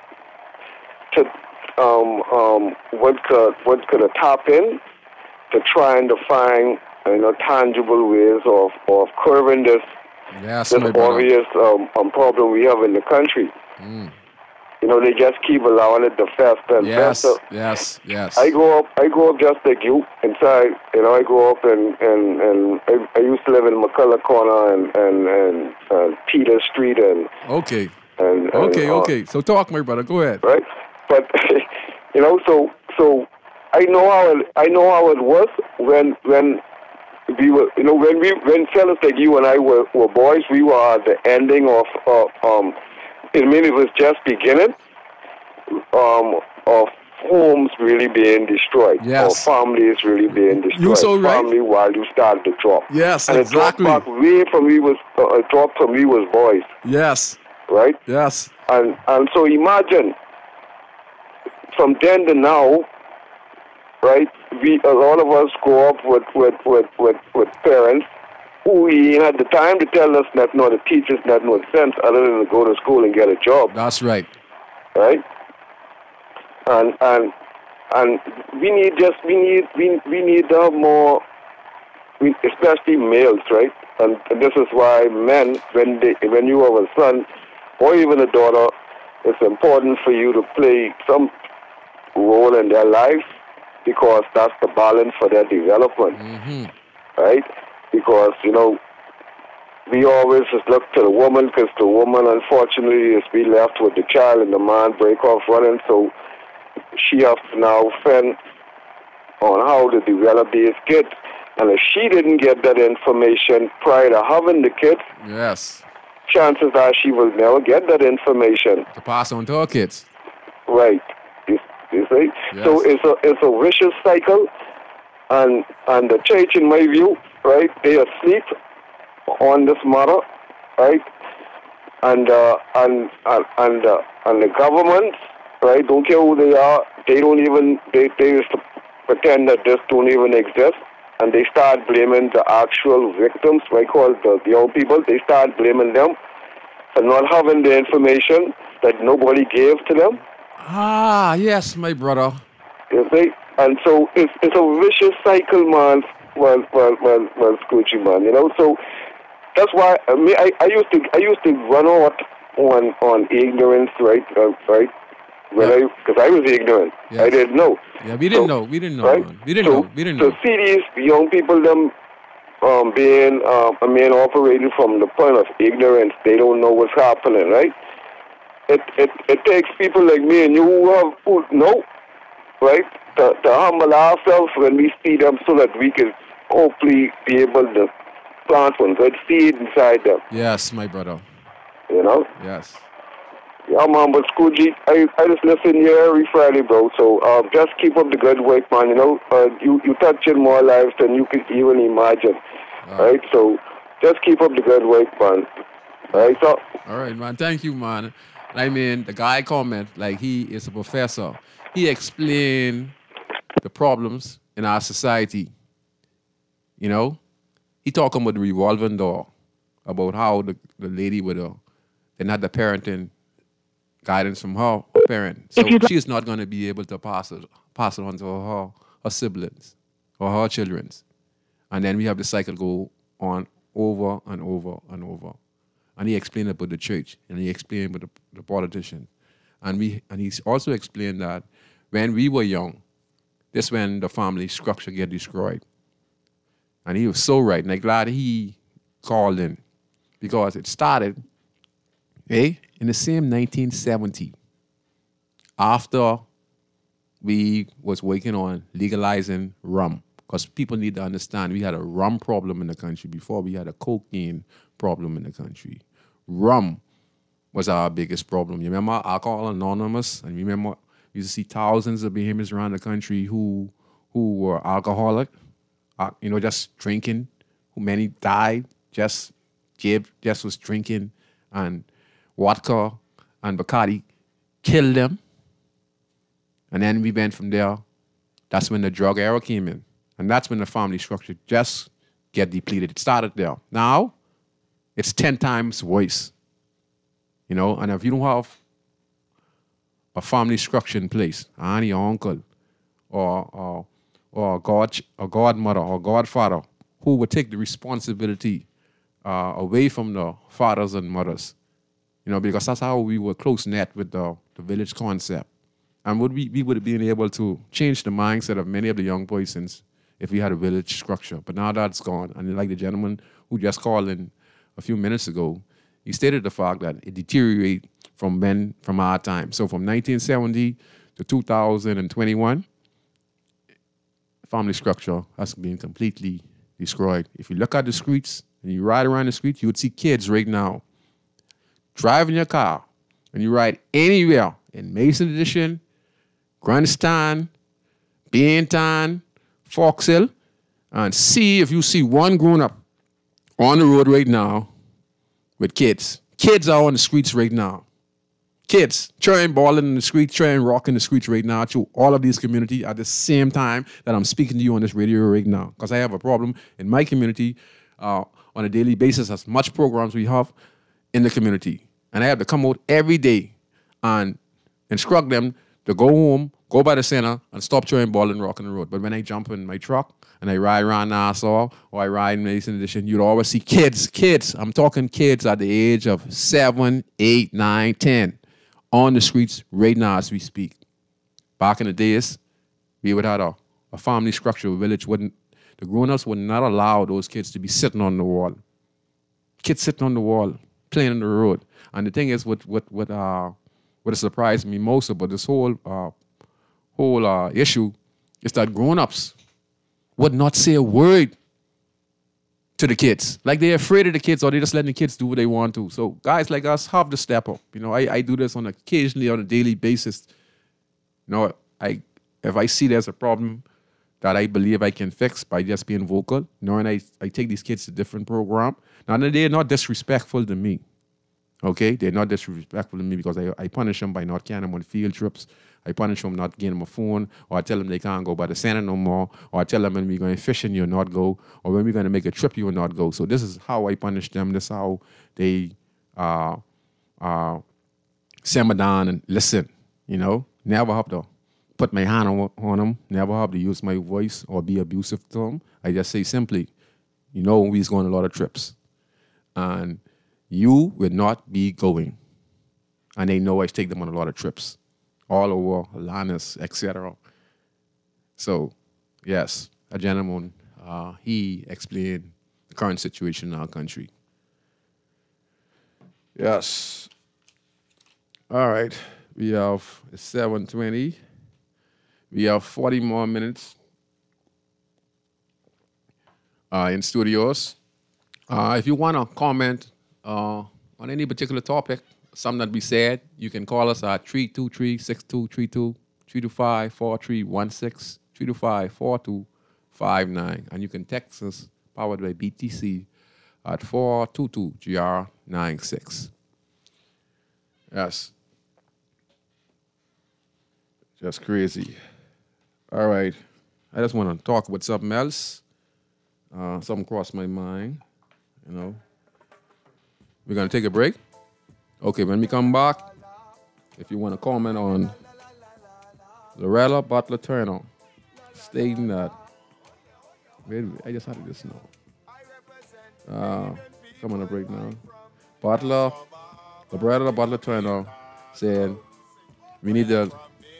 to um, um, what could what could tap in to try and to find you know tangible ways of, of curbing this yes, this obvious um, um, problem we have in the country. Mm. You know, they just keep allowing it to fester and yes, fester. Yes, yes. I grew up. I grew up just like you inside. You know, I grew up and and and I, I used to live in McCullough Corner and and and uh, Peter Street and okay, and, and okay, uh, okay. So talk, my brother. Go ahead. Right, but you know, so so I know how it, I know how it was when when we were. You know, when we when fellas like you and I were, were boys, we were at the ending of uh, um. I mean, it was just beginning um, of homes really being destroyed. Yes. Or families really being destroyed. You so right. Family value started to drop. Yes, and exactly. And it dropped back way from we was, uh, it dropped from we was boys. Yes. Right? Yes. And and so imagine, from then to now, right, we, a lot of us grow up with, with, with, with, with parents who we had the time to tell us that no, the teachers not no sense other than to go to school and get a job. That's right. Right? And and and we need just we need we we need to have more, we, especially males, right? And, and this is why men, when they when you have a son or even a daughter, it's important for you to play some role in their life because that's the balance for their development, mm-hmm. right? Because, you know, we always just look to the woman because the woman, unfortunately, is be left with the child and the man break off running. So she has to now fend on how to develop these kids. And if she didn't get that information prior to having the kids, yes, chances are she will never get that information. To pass on to her kids. Right. You, you see? Yes. So it's a, it's a vicious cycle. And, and the church, in my view, right, they are asleep on this matter, right? And uh, and and and, uh, and the government, right? Don't care who they are. They don't even they they used to pretend that this don't even exist, and they start blaming the actual victims. I call it the, the young people. They start blaming them for not having the information that nobody gave to them. Ah, yes, my brother. You see, and so it's it's a vicious cycle, man. Well, well, well, well, Scoochie, man. You know, so. That's why I, mean, I I used to I used to run out on on ignorance, right? Uh, right? When yeah. I because I was ignorant, yes. I didn't know. Yeah, we didn't so, know. We didn't know. Right? Man. We didn't so, know. We didn't so know. So see these young people, them um, being uh, I mean operating from the point of ignorance. They don't know what's happening, right? It it it takes people like me and you who have who know, right? To, to humble ourselves when we see them, so that we can hopefully be able to plant one good seed inside them. Yes, my brother. You know? Yes. Yeah, man, but Scoochie, I, I just listen here every Friday, bro. So uh, just keep up the good work, man. You know, uh, you, you touching more lives than you could even imagine. Wow. Right? So just keep up the good work, man. All right, so? All right, man. Thank you, man. I mean, the guy comment, like he is a professor. He explained the problems in our society. You know? He talking about the revolving door about how the, the lady with a, and had the parenting guidance from her parent. So she's not going to be able to pass it, pass it on to her, her siblings or her children's. And then we have the cycle go on over and over and over. And he explained about the church, and he explained about the, the politician. And we and he also explained that when we were young, this when the family structure get destroyed. And he was so right, and I'm glad he called in, because it started, eh, in the same nineteen seventy, after we was working on legalizing rum. Because people need to understand we had a rum problem in the country before we had a cocaine problem in the country. Rum was our biggest problem. You remember Alcohol Anonymous? And you remember we used to see thousands of Bahamians around the country who who were alcoholic, uh, you know, just drinking. Who many died, just Jib just was drinking, and vodka and Bacardi killed them. And then we went from there. That's when the drug era came in. And that's when the family structure just get depleted. It started there. Now, it's ten times worse. You know, and if you don't have a family structure in place, auntie or uncle, or or or a god a godmother or godfather who would take the responsibility uh, away from the fathers and mothers, you know, because that's how we were close knit with the, the village concept. And would we, we would have been able to change the mindset of many of the young persons if we had a village structure. But now that's gone. And like the gentleman who just called in a few minutes ago, he stated the fact that it deteriorated from men from our time. So from nineteen seventy to two thousand twenty-one, family structure has been completely destroyed. If you look at the streets and you ride around the streets, you would see kids right now driving your car and you ride anywhere in Mason Edition, Grandstand, Bainton, Fox Hill, and see if you see one grown up on the road right now with kids. Kids are on the streets right now. Kids trying balling in the streets, trying rock in the streets right now to all of these communities at the same time that I'm speaking to you on this radio right now. Because I have a problem in my community uh, on a daily basis, as much programs we have in the community. And I have to come out every day and instruct them to go home, go by the center, and stop throwing ball and rock on the road. But when I jump in my truck and I ride around Nassau or I ride in Mason Edition, you'd always see kids, kids. I'm talking kids at the age of seven, eight, nine, ten on the streets right now as we speak. Back in the days, we would have a, a family structure. A village wouldn't, the grown-ups would not allow those kids to be sitting on the wall. Kids sitting on the wall, playing on the road. And the thing is, what what what uh what surprised me most about this whole uh whole uh, issue is that grown-ups would not say a word to the kids. Like they're afraid of the kids, or they're just letting the kids do what they want to. So guys like us have to step up. You know, I, I do this on occasionally on a daily basis. You know, I if I see there's a problem that I believe I can fix by just being vocal, you know, and I, I take these kids to different program. Now they're not disrespectful to me. Okay, they're not disrespectful to me because I, I punish them by not carrying them on field trips. I punish them not getting them a phone, or I tell them they can't go by the center no more, or I tell them when we're going fishing, you'll not go, or when we're going to make a trip, you will not go. So this is how I punish them. This is how they uh, uh, simmer down and listen, you know. Never have to put my hand on, on them, never have to use my voice or be abusive to them. I just say simply, you know, we're going on a lot of trips. And you will not be going. And they know I take them on a lot of trips, all over Lannis, et cetera. So, yes, a gentleman, uh, he explained the current situation in our country. Yes. All right. We have seven twenty. We have forty more minutes uh, in studios. Uh, if you want to comment uh, on any particular topic, something that we said, you can call us at three two three, six two three two, three two five, four three one six, three two five, four two five nine. And you can text us, powered by B T C, at four two two G R nine six. Yes. Just crazy. All right. I just want to talk about something else. Uh, something crossed my mind, you know. We're going to take a break. Okay, when we come back, if you want to comment on Loretta Butler Turner stating that, wait a minute, I just had this now. Uh, come on a break now. Butler, Loretta Butler Turner said we need to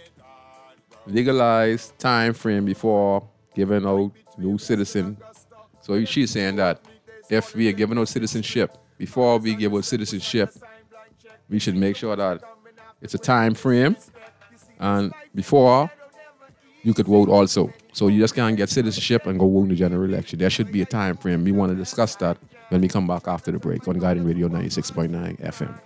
legalize time frame before giving out new citizen. So she's saying that if we are giving out citizenship, before we give out citizenship, we should make sure that it's a time frame, and before you could vote also. So you just can't get citizenship and go vote in the general election. There should be a time frame. We want to discuss that when we come back after the break on Guiding Radio ninety-six point nine F M.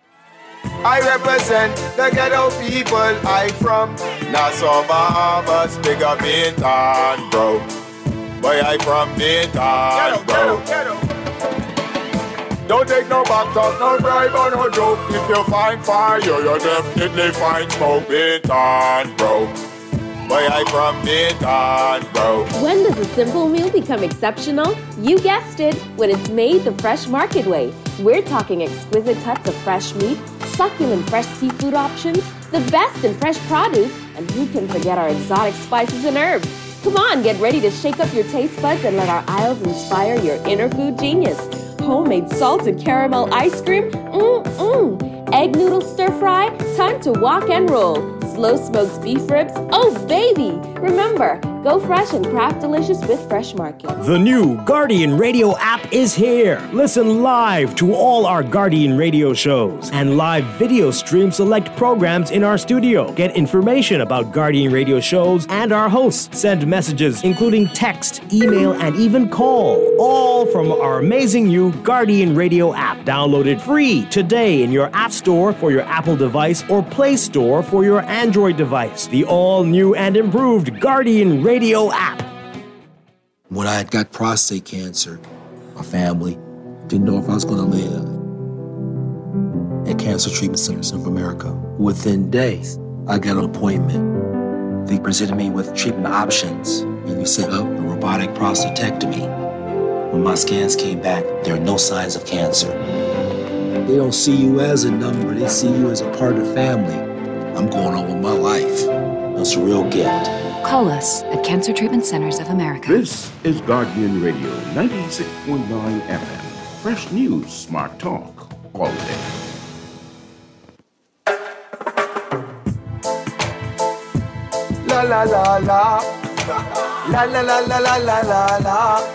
I represent the ghetto people. I from Nassau, Bahamas, big up Bintan, bro. Boy, I from Bintan, bro. Ghetto, ghetto, ghetto. Don't take no back talk, no bribe or no joke. If you find fire, you definitely find smoke. Bintan, bro. Boy, I from Bintan, bro. When does a simple meal become exceptional? You guessed it, when it's made the fresh market way. We're talking exquisite cuts of fresh meat, succulent fresh seafood options, the best in fresh produce, and who can forget our exotic spices and herbs? Come on, get ready to shake up your taste buds and let our aisles inspire your inner food genius. Homemade salted caramel ice cream, mmm-mmm. Egg noodle stir fry, time to walk and roll. Slow smoked beef ribs, oh baby! Remember, go fresh and craft delicious with Fresh Market. The new Guardian Radio app is here. Listen live to all our Guardian Radio shows and live video stream select programs in our studio. Get information about Guardian Radio shows and our hosts. Send messages, including text, email, and even call. All from our amazing new Guardian Radio app. Download it free today in your App Store for your Apple device or Play Store for your Android device. The all-new and improved Guardian Radio app. When I had got prostate cancer, my family didn't know if I was going to live. At Cancer Treatment Centers of America, within days, I got an appointment. They presented me with treatment options, and we set up a robotic prostatectomy. When my scans came back, there are no signs of cancer. They don't see you as a number, they see you as a part of the family. I'm going on with my life. It's a real gift. Call us at Cancer Treatment Centers of America. This is Guardian Radio ninety-six point nine F M. Fresh news, smart talk, all day. La la la la. La la la la la la la la.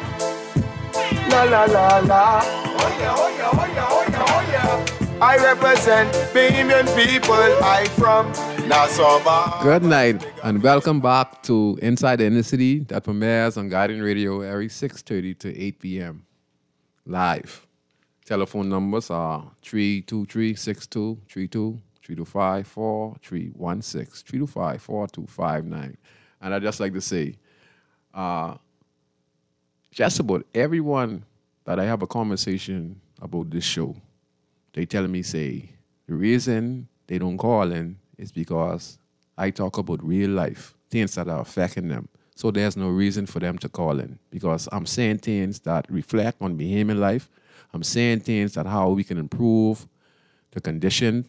La la la la. Oh yeah, oh yeah, oh yeah, oh yeah, oh yeah. I represent Bahamian people. I from Nassau. Good night and welcome back to Inside the Inner City that premieres on Guardian Radio every six thirty to eight p.m. live. Telephone numbers are three two three, six two three two, three two five, four three one six, three two five, four two five nine. And I'd just like to say, uh, just about everyone that I have a conversation about this show, they tell me, say, the reason they don't call in is because I talk about real life, things that are affecting them. So there's no reason for them to call in because I'm saying things that reflect on Bahamian life. I'm saying things that how we can improve the condition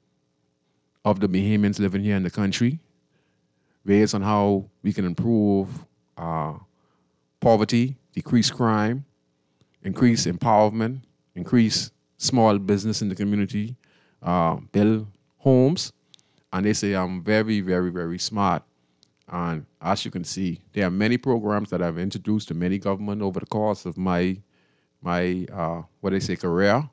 of the Bahamians living here in the country, ways on how we can improve uh, poverty, decrease crime, increase empowerment, increase small business in the community, uh, build homes. And they say I'm very, very, very smart. And as you can see, there are many programs that I've introduced to many government over the course of my, my uh, what they say, career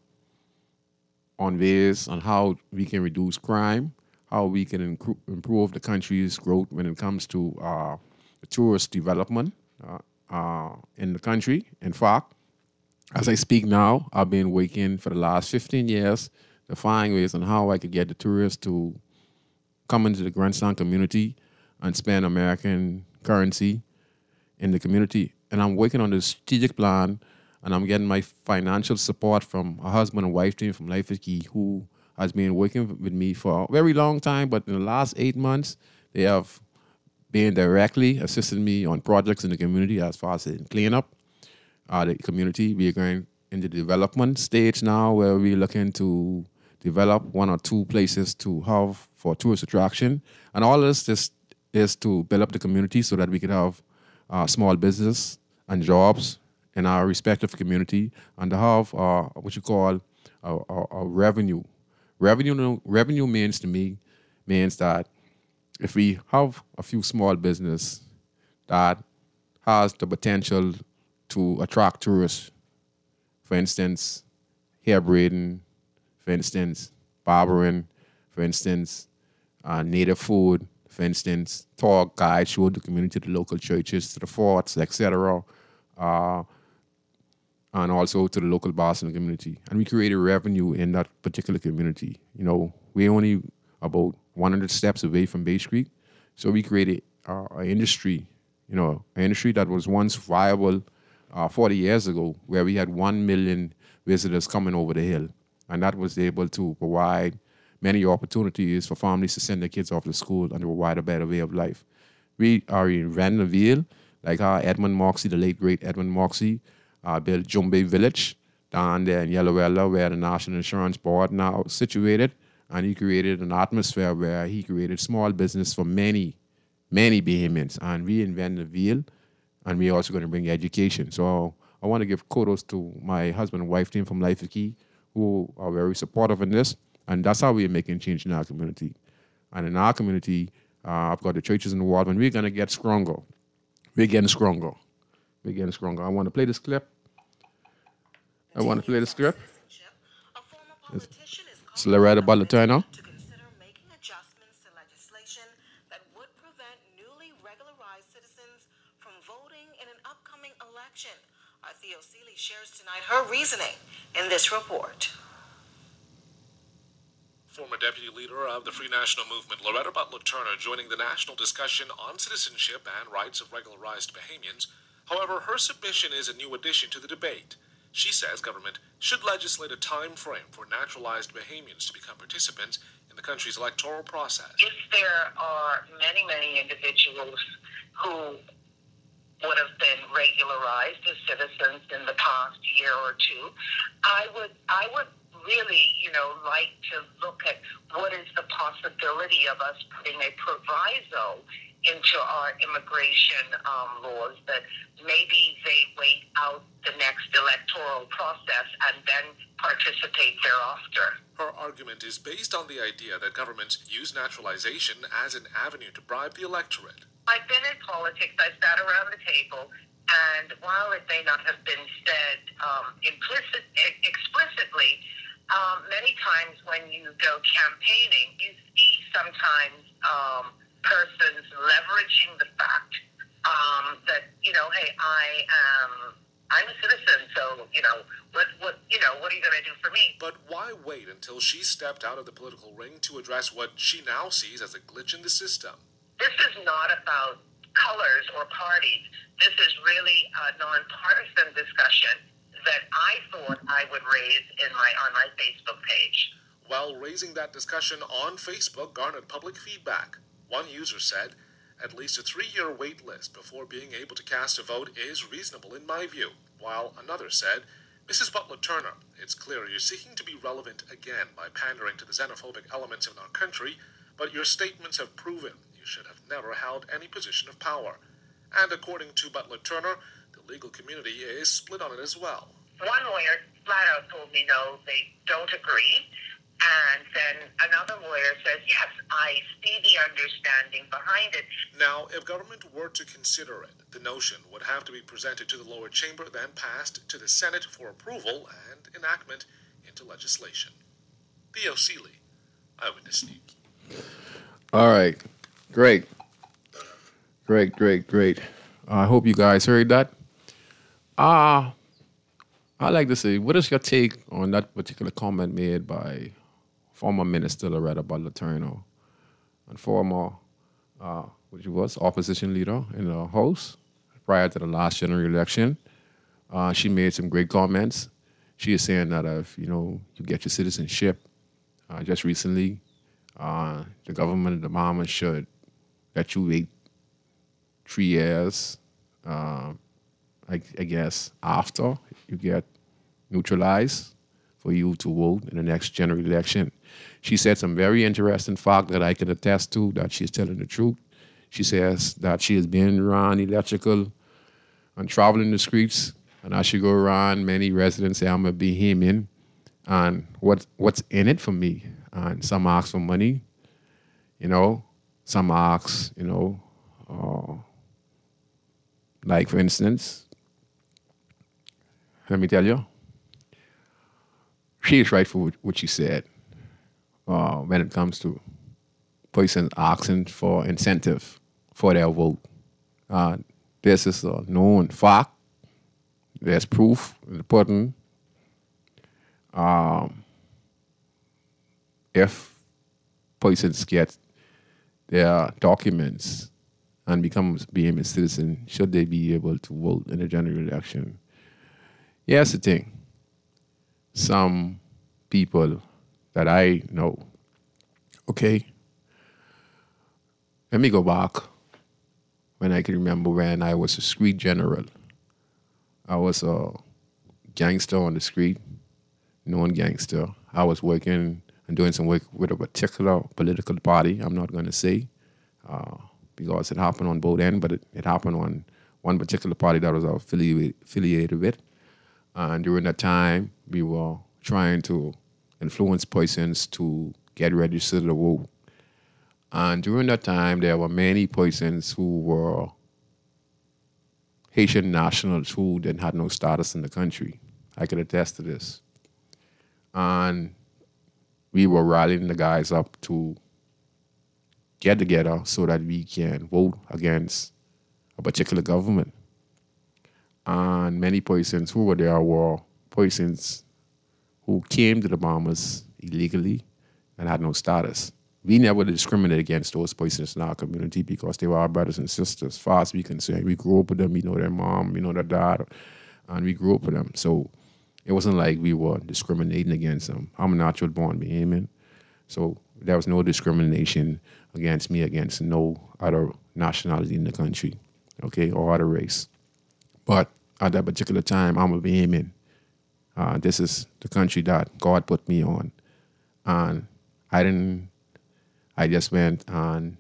on ways on how we can reduce crime, how we can inc- improve the country's growth when it comes to uh, the tourist development uh, uh, in the country. In fact, as I speak now, I've been working for the last fifteen years to find ways on how I could get the tourists to come into the Grandstand community and spend American currency in the community. And I'm working on the strategic plan, and I'm getting my financial support from a husband and wife team from Life is Key, who has been working with me for a very long time, but in the last eight months, they have been directly assisting me on projects in the community as far as in cleanup uh, the community. We are going in the development stage now, where we're looking to develop one or two places to have for tourist attraction. And all this is, is to build up the community so that we could have uh, small business and jobs in our respective community, and to have uh, what you call a, a, a revenue. Revenue revenue means to me, means that if we have a few small business that has the potential to attract tourists, for instance, hair braiding, for instance, barbering, for instance, uh, native food, for instance, tour guides, show the community, the local churches, to the forts, et cetera, uh, and also to the local Boston community. And we created revenue in that particular community. You know, we're only about one hundred steps away from Bay Street, so we created uh, an industry, you know, an industry that was once viable uh, forty years ago, where we had one million visitors coming over the hill. And that was able to provide many opportunities for families to send their kids off to school and to provide a better way of life. We are in Vanderville, like how Edmund Moxie, the late great Edmund Moxie, uh, built Jumbe Village down there in Yellowella, where the National Insurance Board now is situated. And he created an atmosphere where he created small business for many, many Bahamians. And we in Vanderville, and we're also going to bring education. So I want to give kudos to my husband and wife team from Life is Key, who are very supportive in this, and that's how we're making change in our community. And in our community, uh, I've got the churches involved, and we're going to get stronger. We're getting stronger. We're getting stronger. I want to play this clip. I want to play this clip. It's, it's Loretta Butler Turner. To consider making adjustments to legislation that would prevent newly regularized citizens from voting in an upcoming election. Our Theo Seeley shares tonight her reasoning in this report. Former Deputy Leader of the Free National Movement, Loretta Butler Turner, joining the national discussion on citizenship and rights of regularized Bahamians. However, her submission is a new addition to the debate. She says government should legislate a time frame for naturalized Bahamians to become participants in the country's electoral process. If there are many, many individuals who would have been regularized as citizens in the past year or two, I would, I would really, you know, like to look at what is the possibility of us putting a proviso into our immigration um, laws that maybe they wait out the next electoral process and then participate thereafter. Her argument is based on the idea that governments use naturalization as an avenue to bribe the electorate. I've been in politics, I've sat around the table, and while it may not have been said um, implicit, explicitly, um, many times when you go campaigning, you see sometimes um, persons leveraging the fact um, that, you know, hey, I am, I'm a citizen, so, you know, what, what, you know, what are you going to do for me? But why wait until she stepped out of the political ring to address what she now sees as a glitch in the system? This is not about colors or parties. This is really a nonpartisan discussion that I thought I would raise in my on my Facebook page. While raising that discussion on Facebook garnered public feedback. One user said, at least a three-year wait list before being able to cast a vote is reasonable in my view. While another said, Missus Butler Turner, it's clear you're seeking to be relevant again by pandering to the xenophobic elements in our country, but your statements have proven you should have never held any position of power. And according to Butler Turner, the legal community is split on it as well. One lawyer flat out told me no, they don't agree. And then another lawyer says, yes, I see the understanding behind it. Now, if government were to consider it, the notion would have to be presented to the lower chamber, then passed to the Senate for approval and enactment into legislation. Theo Seeley, Eyewitness News. All right. Great. Great, great, great. I hope you guys heard that. Ah, uh, I'd like to say, what is your take on that particular comment made by former Minister Loretta Butler Turner and former, uh, which was opposition leader in the House prior to the last general election? Uh, she made some great comments. She is saying that if, you know, you get your citizenship uh, just recently, uh, the government of the Bahama should let you wait three years, uh, I, I guess, after you get neutralized for you to vote in the next general election. She said some very interesting fact that I can attest to, that she's telling the truth. She says that she has been around electrical and traveling the streets, and as she go around, many residents say, I'm a Bahamian, and what, what's in it for me? And some ask for money, you know, some ask, you know, uh, like for instance, let me tell you, she is right for what she said uh, when it comes to persons asking for incentive for their vote. Uh, this is a known fact. There's proof in the pudding. Um, if persons get their documents and become Bahamian citizen, should they be able to vote in the general election? Here's the thing. Some people that I know, okay, let me go back when I can remember when I was a street general. I was a gangster on the street, known gangster. I was working and doing some work with a particular political party, I'm not going to say, uh, because it happened on both ends, but it, it happened on one particular party that I was affiliated, affiliated with. And during that time, we were trying to influence persons to get registered to vote. And during that time, there were many persons who were Haitian nationals who didn't have no status in the country. I could attest to this. And we were rallying the guys up to get together so that we can vote against a particular government. And many persons who were there were persons who came to the Bahamas illegally and had no status. We never discriminated against those persons in our community because they were our brothers and sisters. As far as we concerned, we grew up with them. We know their mom, we know their dad, and we grew up with them. So it wasn't like we were discriminating against them. I'm a natural born Bahamian, so there was no discrimination against me against no other nationality in the country, okay, or other race. But at that particular time, I'm a Bahamian. Uh, this is the country that God put me on. And I didn't, I just went and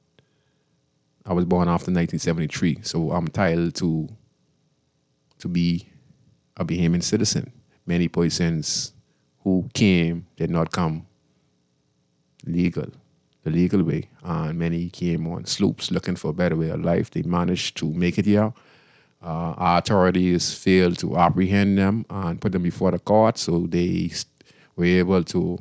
I was born after nineteen seventy-three, so I'm entitled to, to be a Bahamian citizen. Many persons who came did not come legal, the legal way. And many came on sloops looking for a better way of life. They managed to make it here. Uh, our authorities failed to apprehend them and put them before the court, so they were able to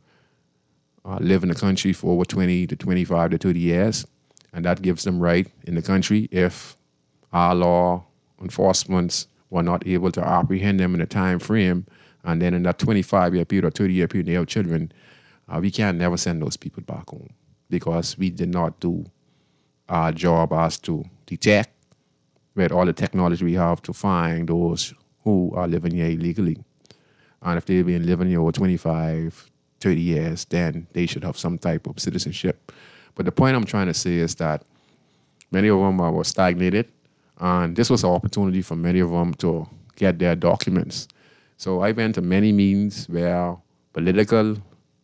uh, live in the country for over twenty to twenty-five to thirty years, and that gives them right in the country if our law enforcement were not able to apprehend them in a time frame, and then in that twenty-five-year period or thirty-year period, they have children, uh, we can never send those people back home because we did not do our job as to detect with all the technology we have to find those who are living here illegally. And if they've been living here over twenty-five, thirty years, then they should have some type of citizenship. But the point I'm trying to say is that many of them were stagnated, and this was an opportunity for many of them to get their documents. So I went to many meetings where political,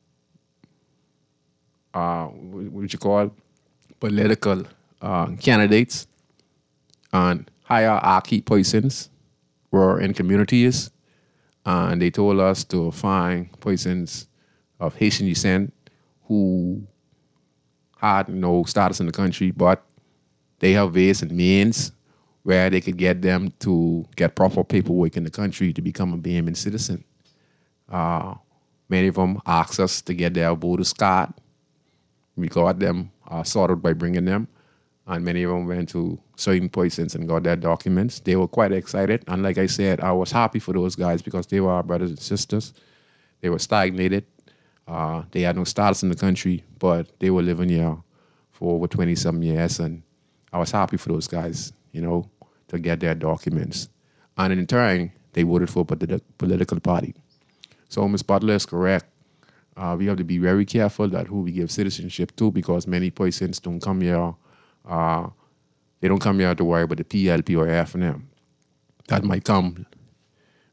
uh, what would you call, political uh, candidates and hierarchy persons were in communities, and they told us to find persons of Haitian descent who had no status in the country, but they have ways and means where they could get them to get proper paperwork in the country to become a Bahamian citizen. Uh, many of them asked us to get their voters card. We got them uh, sorted by bringing them. And many of them went to certain persons and got their documents. They were quite excited. And like I said, I was happy for those guys because they were our brothers and sisters. They were stagnated. Uh, they had no status in the country, but they were living here for over twenty-some years. And I was happy for those guys, you know, to get their documents. And in turn, they voted for a politi- political party. So Miz Butler is correct. Uh, we have to be very careful that who we give citizenship to because many persons don't come here Uh, they don't come here to worry about the P L P or F and M. That might come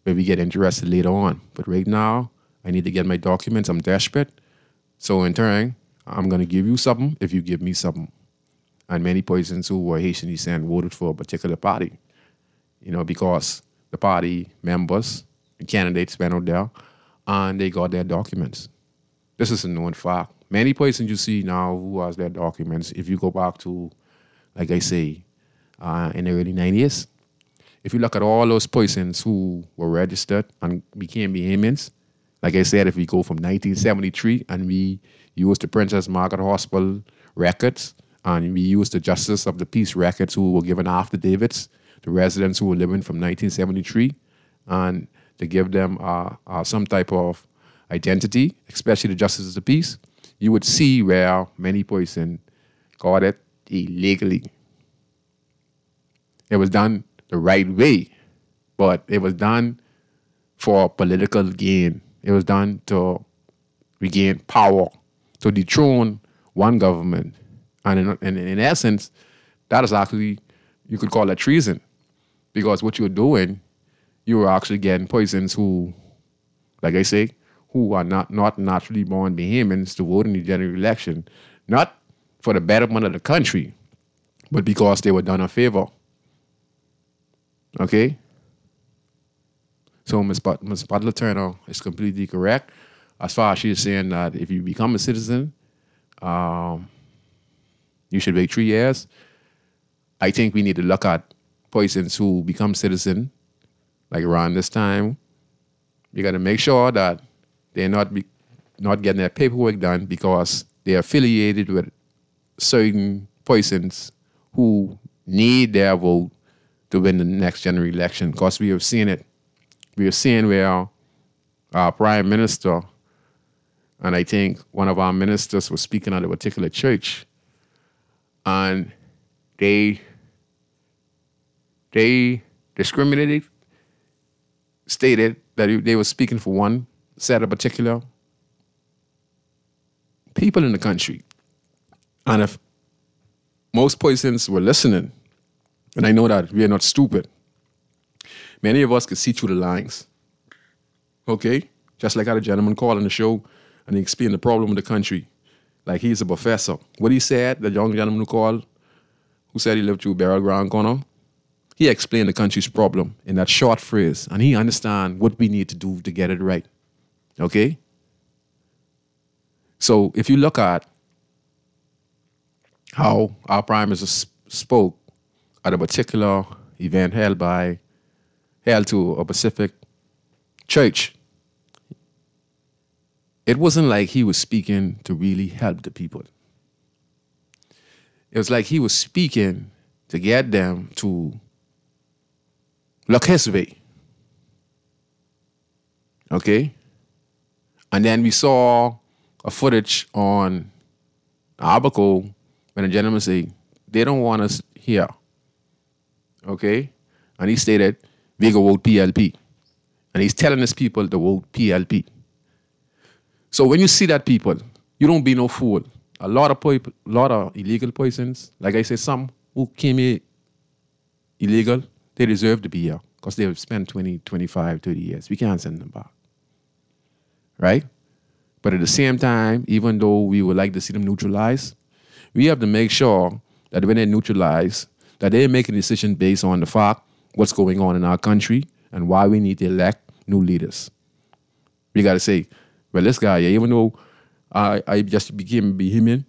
maybe get interested later on. But right now, I need to get my documents. I'm desperate. So in turn, I'm going to give you something if you give me something. And many persons who were Haitian descent voted for a particular party, you know, because the party members, the candidates went out there, and they got their documents. This is a known fact. Many persons you see now who has their documents, if you go back to, like I say, uh, in the early nineties, if you look at all those persons who were registered and became Bahamians, like I said, if we go from nineteen seventy-three and we use the Princess Margaret Hospital records and we use the Justice of the Peace records who were given affidavits to residents who were living from nineteen seventy-three and to give them uh, uh, some type of identity, especially the Justice of the Peace, you would see where many persons got it illegally. It was done the right way, but it was done for political gain. It was done to regain power, to dethrone one government. And in, in, in essence, that is actually, you could call that treason. Because what you're doing, you were actually getting persons who, like I say, who are not, not naturally born Bahamians to vote in the general election, not for the betterment of the country, but because they were done a favor. Okay? So Miz But- Miz Butler Turner is completely correct as far as she's saying that if you become a citizen, um, you should wait three years. I think we need to look at persons who become citizen, like around this time. You got to make sure that they're not be, not getting their paperwork done because they're affiliated with certain persons who need their vote to win the next general election. Because we have seen it. We have seen where our prime minister, and I think one of our ministers was speaking at a particular church, and they they discriminated, stated that they were speaking for one set of particular people in the country. And if most persons were listening, and I know that we are not stupid, many of us could see through the lines. Okay? Just like I had a gentleman call on the show and he explained the problem of the country. Like he's a professor. What he said, the young gentleman who called, who said he lived through Beryl Ground Corner, he explained the country's problem in that short phrase. And he understands what we need to do to get it right. Okay? So if you look at how our prime minister sp- spoke at a particular event held by held to a Pacific church, it wasn't like he was speaking to really help the people. It was like he was speaking to get them to look his way. Okay? And then we saw a footage on Abaco when a gentleman said, they don't want us here. Okay? And he stated, we go vote P L P. And he's telling his people to vote P L P. So when you see that, people, you don't be no fool. A lot of people, a lot of illegal persons, like I said, some who came here illegal, they deserve to be here because they've spent twenty, twenty-five, thirty years. We can't send them back. Right? But at the same time, even though we would like to see them neutralized, we have to make sure that when they're neutralized, that they're making a decision based on the fact what's going on in our country and why we need to elect new leaders. We got to say, well, this guy, even though I, I just became a Bahamian,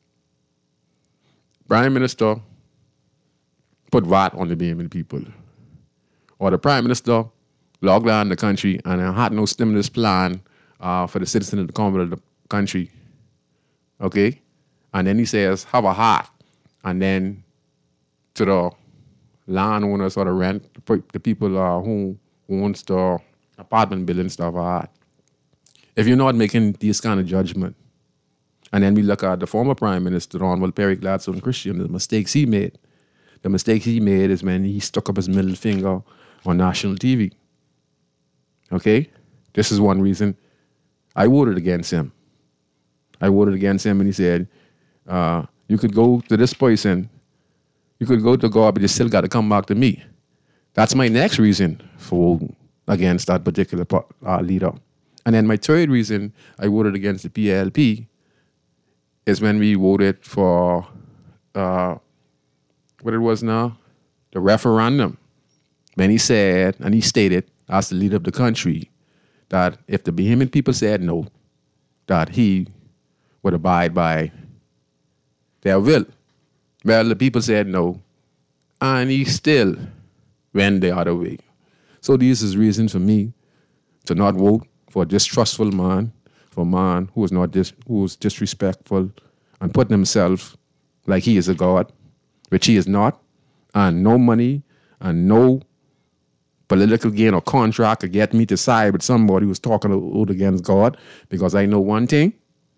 Prime Minister put V A T on the Bahamian people. Or the Prime Minister locked down the country and had no stimulus plan uh, for the citizens of the Commonwealth of the country. Okay? And then he says, have a heart. And then to the landowners or the rent, the people uh, who owns the apartment buildings stuff, a heart. If you're not making this kind of judgment, and then we look at the former Prime Minister, Honorable Perry Gladstone Christian, the mistakes he made. The mistake he made is when he stuck up his middle finger on national T V. Okay? This is one reason I voted against him. I voted against him and he said, uh, you could go to this person, you could go to God, but you still got to come back to me. That's my next reason for voting. against that particular uh, leader. And then my third reason I voted against the P L P is when we voted for uh, what it was now, the referendum. When he said, and he stated, as the leader of the country, that if the Bahamian people said no, that he would abide by their will. Well, the people said no, and he still went the other way. So this is reason for me to not vote for a distrustful man, for a man who is not dis- who is disrespectful and putting himself like he is a god, which he is not, and no money and no political gain or contract could get me to side with somebody who's talking out against God, because I know one thing.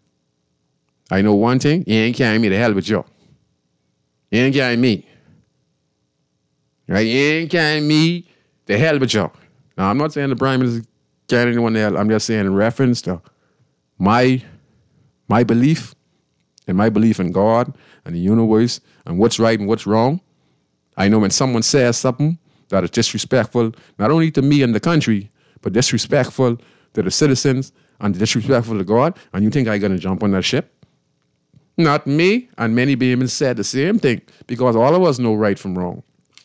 I know one thing. You ain't carrying me to hell with you. You ain't carrying me. Right? You ain't carrying me to hell with you. Now, I'm not saying the Prime Minister carrying anyone to hell. I'm just saying in reference to my, my belief and my belief in God and the universe and what's right and what's wrong. I know when someone says something that is disrespectful, not only to me and the country, but disrespectful to the citizens and disrespectful to God, and you think I'm going to jump on that ship? Not me, and many Bahamians said the same thing, because all of us know right from wrong.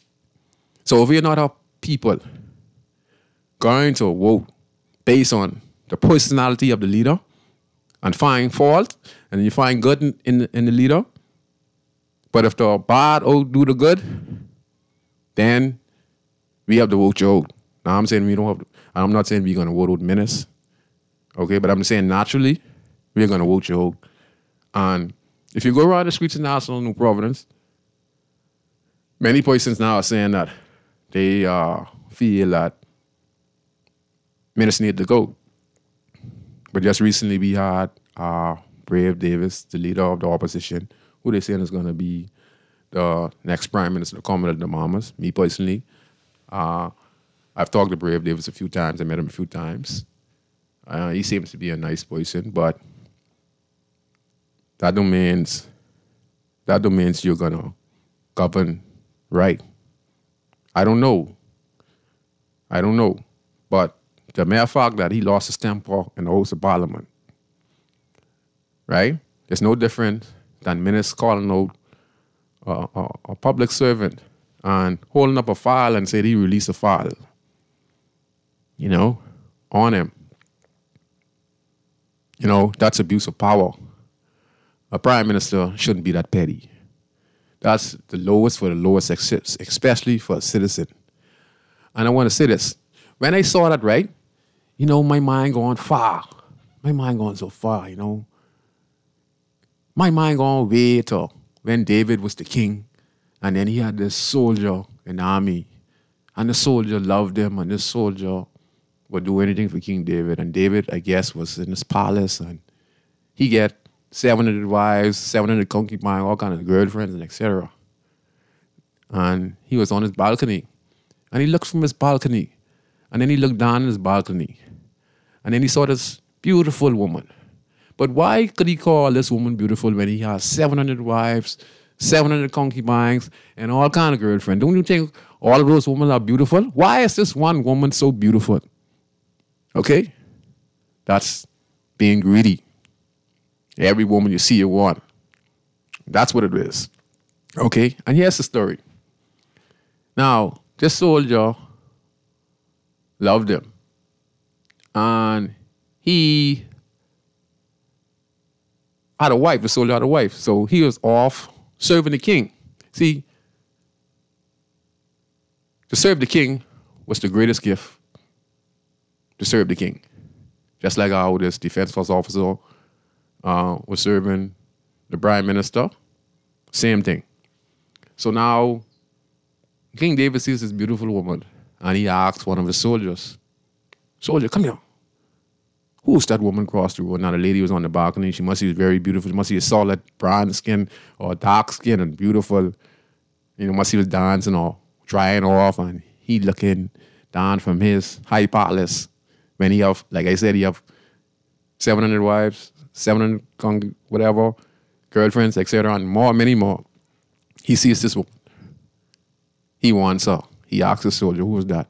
So if we're not our people going to vote based on the personality of the leader and find fault, and you find good in, in, in the leader, but if the bad outdo the good, then we have to vote you out. Now, I'm saying we don't have to, I'm not saying we're going to vote out Menace, okay, but I'm saying naturally, we're going to vote you out. And if you go around the streets in Nassau, New Providence, many persons now are saying that they uh, feel that Menace need to go. But just recently we had uh, Brave Davis, the leader of the opposition, who they saying is going to be the next Prime Minister to come out of the Bahamas. Me personally, uh, I've talked to Brave Davis a few times. I met him a few times. Uh, he seems to be a nice person, but that don't mean, that don't mean you're going to govern right. I don't know. I don't know. But the mere fact that he lost his temper in the House of Parliament, right? It's no different than Menace calling out uh, a, a public servant and holding up a file and said he released a file, you know, on him. You know, that's abuse of power. A prime minister shouldn't be that petty. That's the lowest for the lowest, especially for a citizen. And I want to say this. When I saw that, right, you know, my mind going far. My mind going so far, you know. My mind going way to when David was the king, and then he had this soldier in the army, and the soldier loved him, and this soldier would do anything for King David. And David, I guess, was in his palace, and he get seven hundred wives, seven hundred concubines, all kinds of girlfriends, and et cetera. And he was on his balcony, and he looked from his balcony, and then he looked down on his balcony, and then he saw this beautiful woman. But why could he call this woman beautiful when he has seven hundred wives, seven hundred concubines, and all kinds of girlfriends? Don't you think all of those women are beautiful? Why is this one woman so beautiful? Okay? That's being greedy. Every woman you see, you want. That's what it is. Okay? And here's the story. Now, this soldier loved him. And he had a wife. The soldier had a wife. So he was off serving the king. See, to serve the king was the greatest gift. To serve the king. Just like how this defense force officer uh, was serving the prime minister. Same thing. So now, King David sees this beautiful woman, and he asks one of his soldiers, "Soldier, come here. Who's that woman across the road?" Now, the lady was on the balcony. She must be very beautiful. She must be a solid brown skin or dark skin and beautiful. You know, must he was dancing or drying off, and he looking down from his high palace. When he have, like I said, he have seven hundred wives, seven hundred con- whatever, girlfriends, et cetera, and more, many more. He sees this woman. He wants her. He asks the soldier, "Who is that?"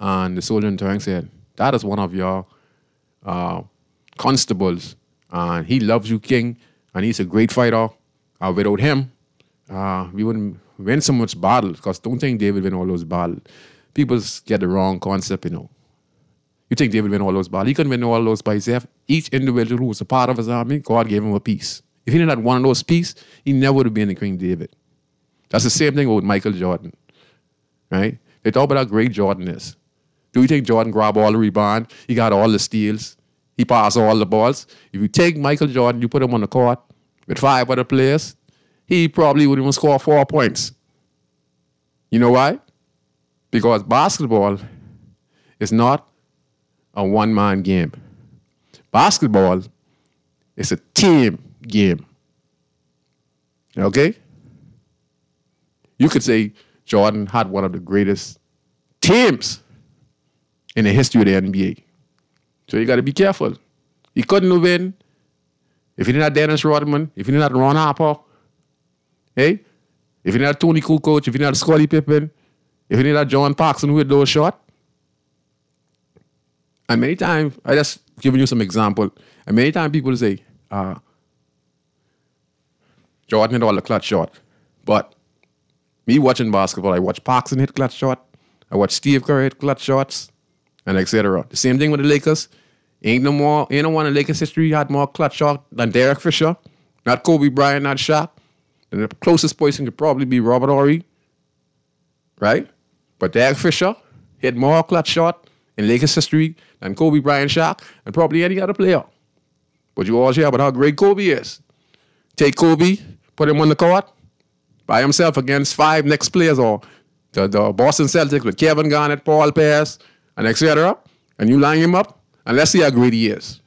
And the soldier in turn said, that is one of your uh, constables. And he loves you, king. And he's a great fighter. Uh, without him, uh, we wouldn't win so much battles. Because don't think David win all those battles. People get the wrong concept, you know. You think David win all those battles. He couldn't win all those by himself. Each individual who was a part of his army, God gave him a piece. If he didn't have one of those pieces, he never would have been the King David. That's the same thing with Michael Jordan. Right? They talk about how great Jordan is. Do you think Jordan grabbed all the rebound? He got all the steals. He passed all the balls. If you take Michael Jordan, you put him on the court with five other players, he probably wouldn't even score four points. You know why? Because basketball is not a one-man game. Basketball is a team game. Okay? You could say Jordan had one of the greatest teams in the history of the N B A. So you got to be careful. He couldn't win if he didn't have Dennis Rodman, if he didn't have Ron Harper, hey? If he didn't have Tony Kukoc, if he didn't have Scottie Pippen, if he didn't have John Paxson who hit those shots. And many times, I just giving you some example, and many times people say, uh, Jordan hit all the clutch shot. But me watching basketball, I watch Paxson hit clutch shot, I watch Steve Kerr hit clutch shots, and et cetera. The same thing with the Lakers. Ain't no more, ain't no one in Lakers history had more clutch shot than Derek Fisher. Not Kobe Bryant, not Shaq. And the closest person could probably be Robert Horry. Right? But Derek Fisher hit more clutch shot in Lakers history than Kobe Bryant, Shaq, and probably any other player. But you all hear about how great Kobe is. Take Kobe, put him on the court by himself against five next players, or the, the Boston Celtics with Kevin Garnett, Paul Pierce, and et cetera. And you line him up, and let's see how great he is.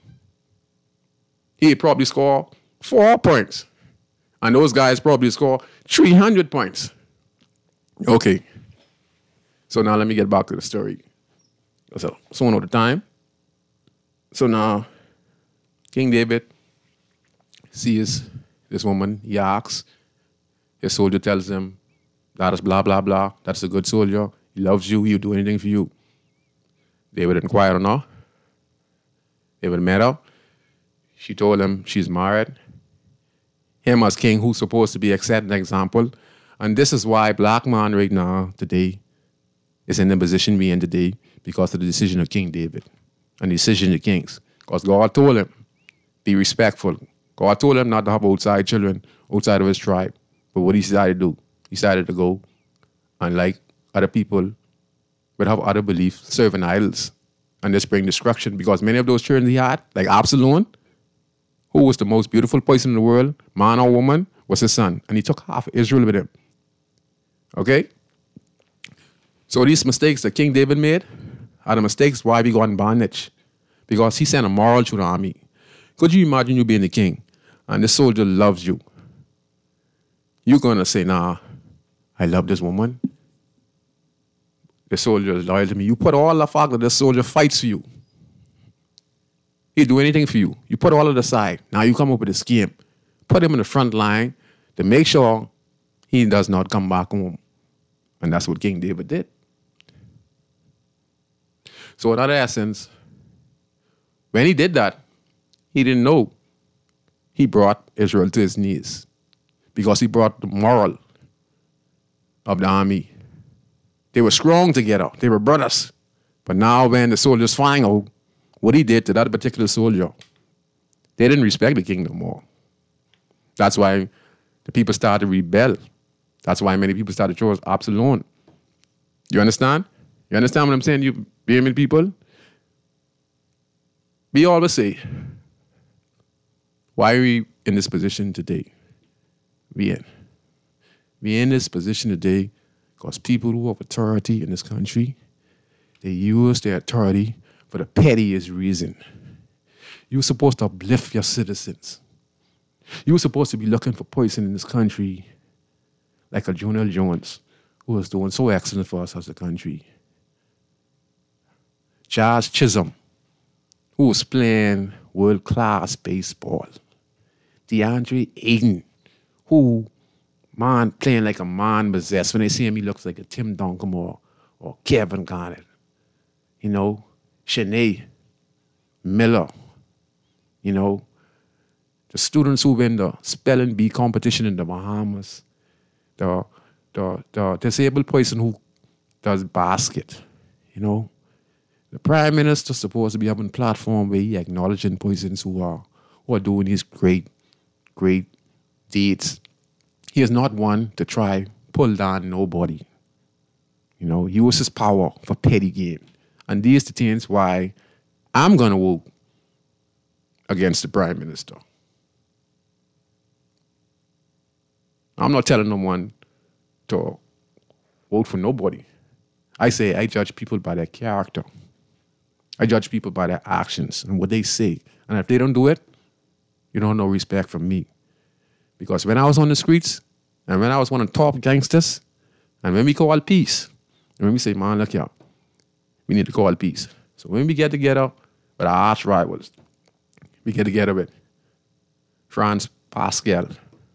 He'd probably score four points. And those guys probably score three hundred points. Okay. So now let me get back to the story. So, so on all the time. So now, King David sees this woman, he asks, his soldier tells him, that is blah, blah, blah. That's a good soldier. He loves you. He'll do anything for you. David inquired on her. David met her. She told him she's married. Him as king, who's supposed to be a setting example. And this is why black man right now, today, is in the position we in today because of the decision of King David and the decision of kings. Because God told him, be respectful. God told him not to have outside children outside of his tribe. But what he decided to do, he decided to go and like other people would have other beliefs, serving idols. And this bring destruction because many of those children he had, like Absalom, who was the most beautiful person in the world, man or woman, was his son. And he took half of Israel with him. Okay? So these mistakes that King David made are the mistakes why we got in bondage. Because he sent a moral to the army. Could you imagine you being the king and this soldier loves you? You're going to say, nah, I love this woman. The soldier is loyal to me. You put all the fact that this soldier fights for you. He'll do anything for you. You put all of the side. Now you come up with a scheme. Put him in the front line to make sure he does not come back home. And that's what King David did. So in other essence, when he did that, he didn't know he brought Israel to his knees because he brought the moral of the army. They were strong together. They were brothers. But now when the soldiers find out what he did to that particular soldier, they didn't respect the king no more. That's why the people started to rebel. That's why many people started to choose Absalom. You understand? You understand what I'm saying, you Yemen people? We always say, why are we in this position today? We in. We in this position today because people who have authority in this country, they use their authority for the pettiest reason. You're supposed to uplift your citizens. You're supposed to be looking for poison in this country like a Jonah Jones, who is doing so excellent for us as a country. Charles Chisholm, who was playing world-class baseball. DeAndre Ayton, who, man, playing like a man possessed. When they see him, he looks like a Tim Duncan or, or Kevin Garnett. you know, Shanae Miller, you know, the students who win the spelling bee competition in the Bahamas, the the the disabled person who does basket, you know. The Prime Minister's supposed to be having a platform where he acknowledging persons who are who are doing these great, great deeds. He is not one to try pull down nobody. You know, use his power for petty gain. And these are the things why I'm gonna vote against the Prime Minister. I'm not telling no one to vote for nobody. I say I judge people by their character. I judge people by their actions and what they say. And if they don't do it, you don't know respect from me. Because when I was on the streets, and when I was one of the top gangsters, and when we call peace, and when we say, man, look here, we need to call peace. So when we get together with our arch rivals, we get together with Franz Pascal.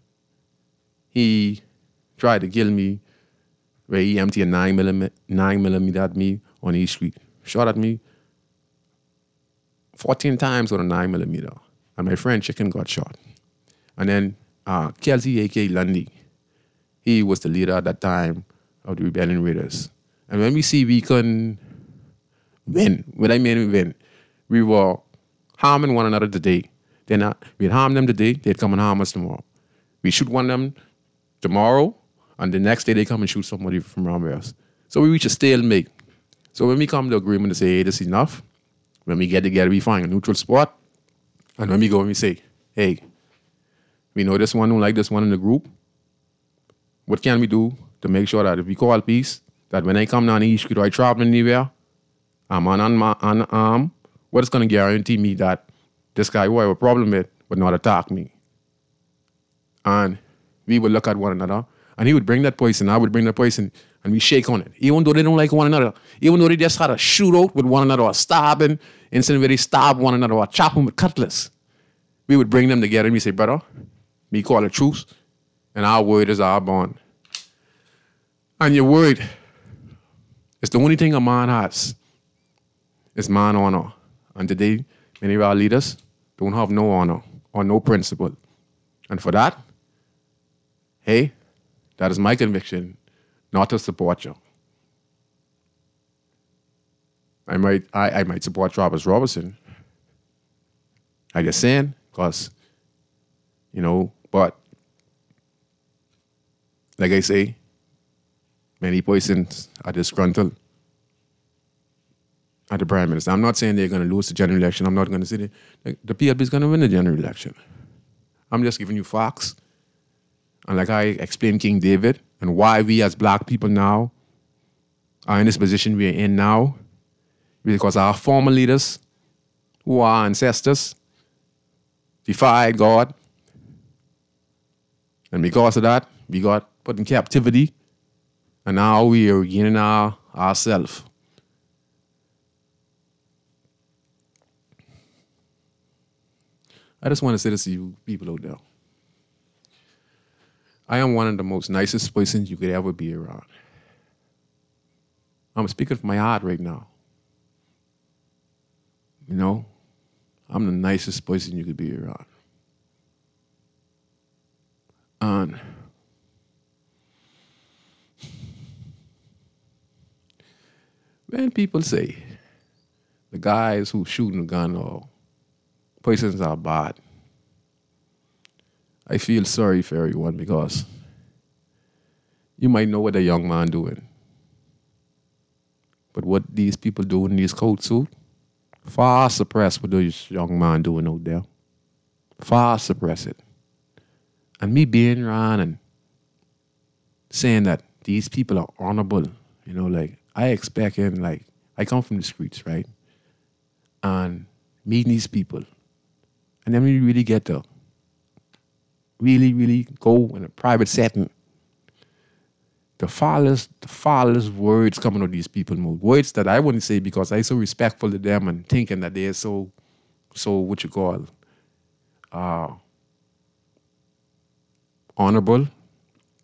He tried to kill me where he emptied a nine millimeter, nine millimeter at me on East Street. Shot at me fourteen times with a nine millimeter. And my friend Chicken got shot. And then uh, Kelsey, A K Lundy, he was the leader at that time of the Rebellion Raiders. And when we see we couldn't win, what I mean win, we were harming one another today. Then uh, we'd harm them today, they'd come and harm us tomorrow. We shoot one of them tomorrow, and the next day they come and shoot somebody from around else. So we reach a stalemate. So when we come to agreement to say, hey, this is enough, when we get together, we find a neutral spot. And when we go and we say, hey, we know this one don't like this one in the group. What can we do to make sure that if we call peace, that when I come down the East Street or I travel anywhere, I'm unarmed, what is going to guarantee me that this guy who I have a problem with would not attack me? And we would look at one another, and he would bring that person, I would bring that person, and we shake on it. Even though they don't like one another, even though they just had a shootout with one another or stabbing, instead where they stab one another or chop them with cutlass, we would bring them together and we say, brother, we call a truce, and our word is our bond. And your word is the only thing a man has. It's man honor. And today, many of our leaders don't have no honor or no principle. And for that, hey, that is my conviction, not to support you. I might I, I might support Travis Robertson. I just saying, because, you know, but like I say, many persons are disgruntled at the Prime Minister. I'm not saying they're going to lose the general election. I'm not going to say that the, the P L P is going to win the general election. I'm just giving you facts. And like I explained King David and why we as black people now are in this position we're in now, because our former leaders, who are our ancestors, defied God. And because of that, we got put in captivity. And now we are regaining our ourselves. I just want to say this to you people out there. I am one of the most nicest persons you could ever be around. I'm speaking from my heart right now. You know, I'm the nicest person you could be around. And when people say the guys who shooting a gun or persons are bad, I feel sorry for everyone, because you might know what a young man doing. But what these people do in these coat suits, far suppress what those young man doing out there. Far suppress it. And me being around and saying that these people are honorable, you know, like, I expect him, like, I come from the streets, right? And meeting these people. And then we really get to really, really go in a private setting. The foulest, the foulest words coming out of these people, words that I wouldn't say because I'm so respectful to them and thinking that they're so, so what you call, uh, honorable.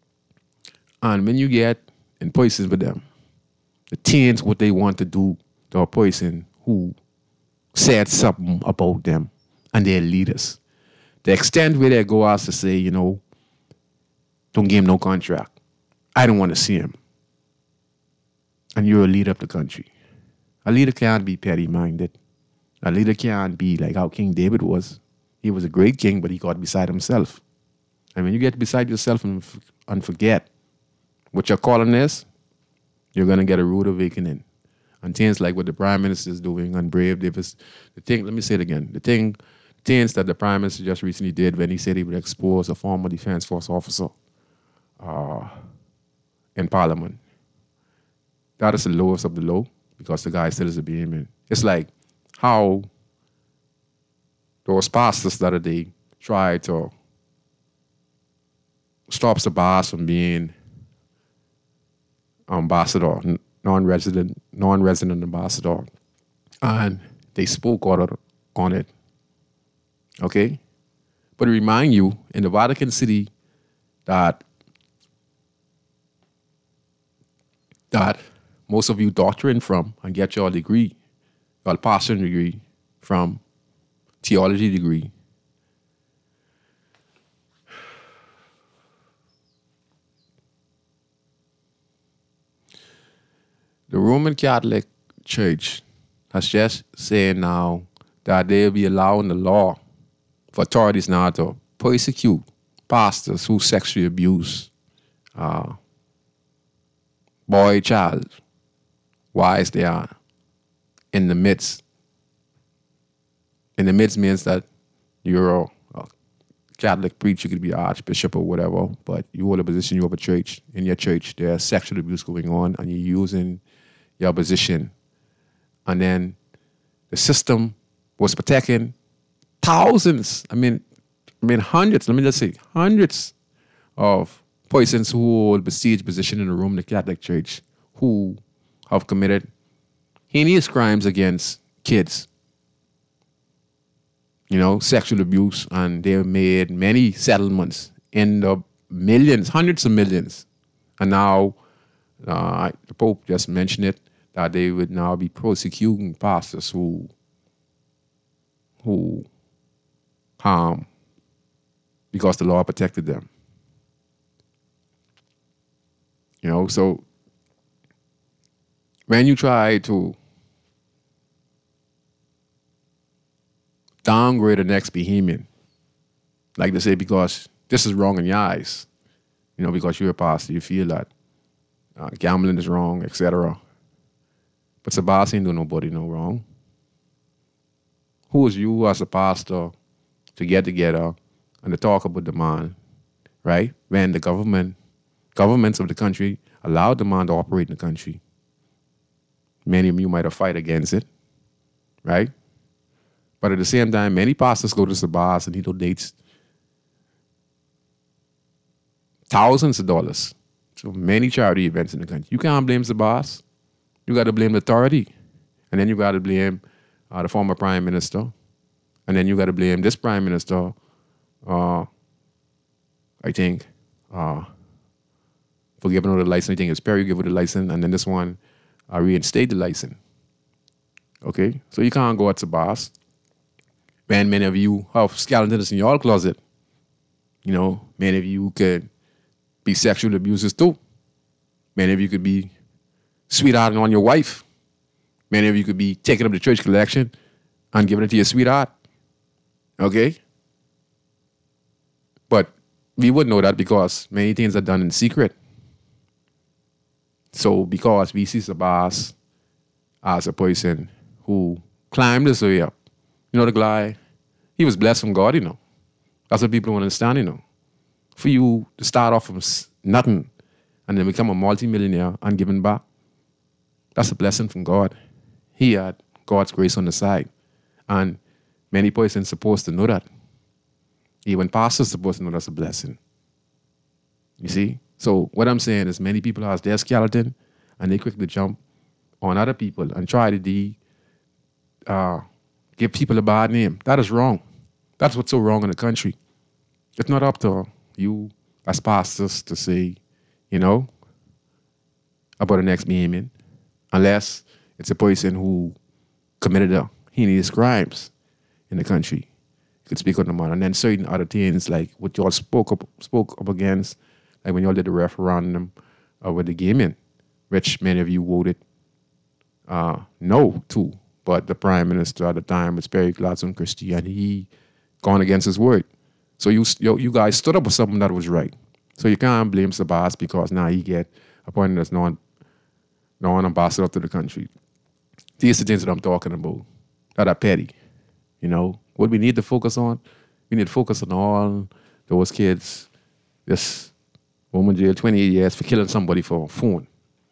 And when you get in places with them, the things what they want to do to a person who said something about them and their leaders. The extent where they go as to say, you know, don't give him no contract. I don't want to see him. And you're a leader of the country. A leader can't be petty-minded. A leader can't be like how King David was. He was a great king, but he got beside himself. And when you get beside yourself and, and forget what your calling is, you're going to get a rude awakening. And things like what the Prime Minister is doing on Brave Davis, the thing, let me say it again, the thing, things that the Prime Minister just recently did when he said he would expose a former Defense Force officer uh, in Parliament. That is the lowest of the low because the guy still is a being. It's like how those pastors the other day tried to stop the boss from being ambassador, non-resident, non-resident ambassador, and they spoke on it, on it. Okay, but to remind you, in the Vatican City, that that most of you doctorate from and get your degree, your pastoral degree from theology degree. The Roman Catholic Church has just said now that they'll be allowing the law for authorities now to persecute pastors who sexually abuse uh, boy, child, whilst they are in the midst. In the midst means that you're a, a Catholic preacher, you could be an archbishop or whatever, but you hold a position, you have a church. In your church, there's sexual abuse going on, and you're using your position. And then the system was protecting thousands, I mean, I mean hundreds, let me just say, hundreds of persons who hold prestige position in the Roman Catholic Church who have committed heinous crimes against kids. You know, sexual abuse, and they have made many settlements in the millions, hundreds of millions. And now, uh, the Pope just mentioned it, that they would now be prosecuting pastors who, who harm because the law protected them. You know, so when you try to downgrade the next behemoth, like they say, because this is wrong in your eyes, you know, because you're a pastor, you feel that uh, gambling is wrong, et cetera. But Sabas ain't do nobody no wrong. Who is you as a pastor to get together and to talk about the man, right? When the government, governments of the country allowed the man to operate in the country. Many of you might have fight against it, right? But at the same time, many pastors go to Sabas and he donates thousands of dollars to many charity events in the country. You can't blame Sabas. You got to blame the authority. And then you got to blame uh, the former prime minister. And then you got to blame this prime minister, uh, I think, uh, for giving her the license. I think it's Perry give her the license. And then this one uh, reinstate the license. Okay? So you can't go at Sabas. When many of you have skeletons in your closet, you know, many of you could be sexual abusers too. Many of you could be sweethearting on your wife. Many of you could be taking up the church collection and giving it to your sweetheart. Okay? But we wouldn't know that because many things are done in secret. So because we see Sabas as a person who climbed this way up, you know the guy, he was blessed from God, you know. That's what people don't understand, you know. For you to start off from nothing and then become a multi-millionaire and giving back, that's a blessing from God. He had God's grace on the side. And many persons supposed to know that. Even pastors supposed to know that's a blessing. You see? So what I'm saying is many people have their skeleton and they quickly jump on other people and try to de, uh, give people a bad name. That is wrong. That's what's so wrong in the country. It's not up to you as pastors to say, you know, about the next behemoth, unless It's a person who committed a heinous crimes in the country. You could speak on them on. And then certain other things like what y'all spoke up spoke up against, like when y'all did the referendum uh, with the gaming, which many of you voted uh, no to. But the prime minister at the time was Perry Gladstone Christie, and he gone against his word. So you, you you guys stood up for something that was right. So you can't blame Sabas because now he get appointed as non, non-ambassador to the country. These are the things that I'm talking about that are petty. You know, what we need to focus on, we need to focus on all those kids. This woman jailed twenty-eight years for killing somebody for a phone.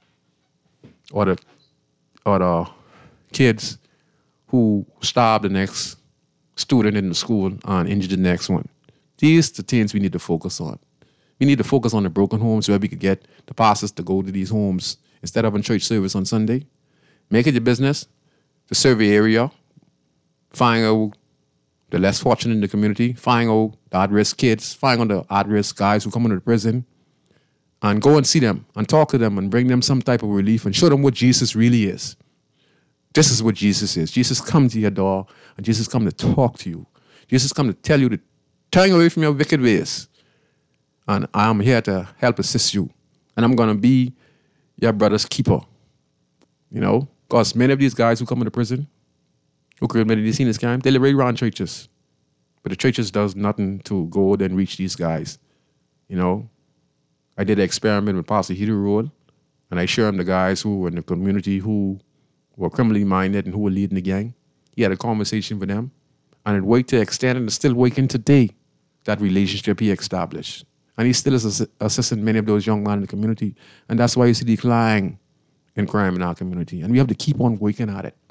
Or the, or the kids who stabbed the next student in the school and injured the next one. These are the things we need to focus on. We need to focus on the broken homes where we could get the pastors to go to these homes instead of in church service on Sunday. Make it your business to survey area, find out the less fortunate in the community, find out the at-risk kids, find out the at-risk guys who come into the prison, and go and see them and talk to them and bring them some type of relief and show them what Jesus really is. This is what Jesus is. Jesus come to your door and Jesus come to talk to you. Jesus come to tell you to turn away from your wicked ways. And I'm here to help assist you. And I'm going to be your brother's keeper. You know, because many of these guys who come into prison, who committed these heinous crimes, they live right around churches. But the churches does nothing to go and reach these guys. You know, I did an experiment with Pastor Heater Road, and I showed him the guys who were in the community who were criminally minded and who were leading the gang. He had a conversation with them, and it worked to extend and it's still working today, that relationship he established. And he still is assisting many of those young men in the community. And that's why you see decline in crime in our community. And we have to keep on working at it.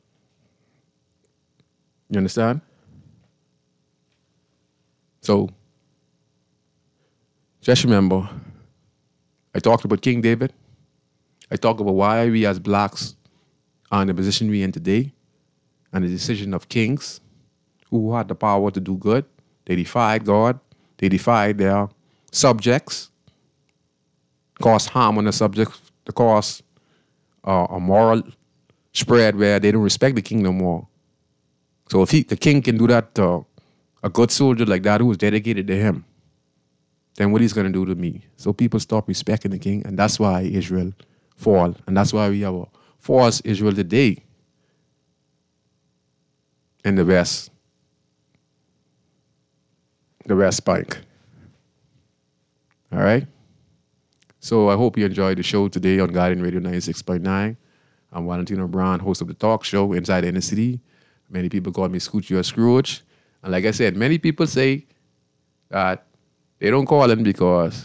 You understand? So, just remember, I talked about King David. I talked about why we as blacks are in the position we're in today and the decision of kings who had the power to do good. They defied God. They defied their subjects, cause harm on the subjects, to cause uh, a moral spread where they don't respect the king no more. So if he, the king can do that to a good soldier like that who was dedicated to him, then what he's going to do to me? So people stop respecting the king, and that's why Israel fall. And that's why we have a false Israel today in the West, the West Bank. All right? So I hope you enjoyed the show today on Guardian Radio ninety-six point nine. I'm Valentino Brown, host of the talk show Inside the Inner City. Many people call me Scoochie or Scrooge. And like I said, many people say that they don't call in because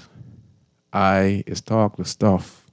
I is talk the stuff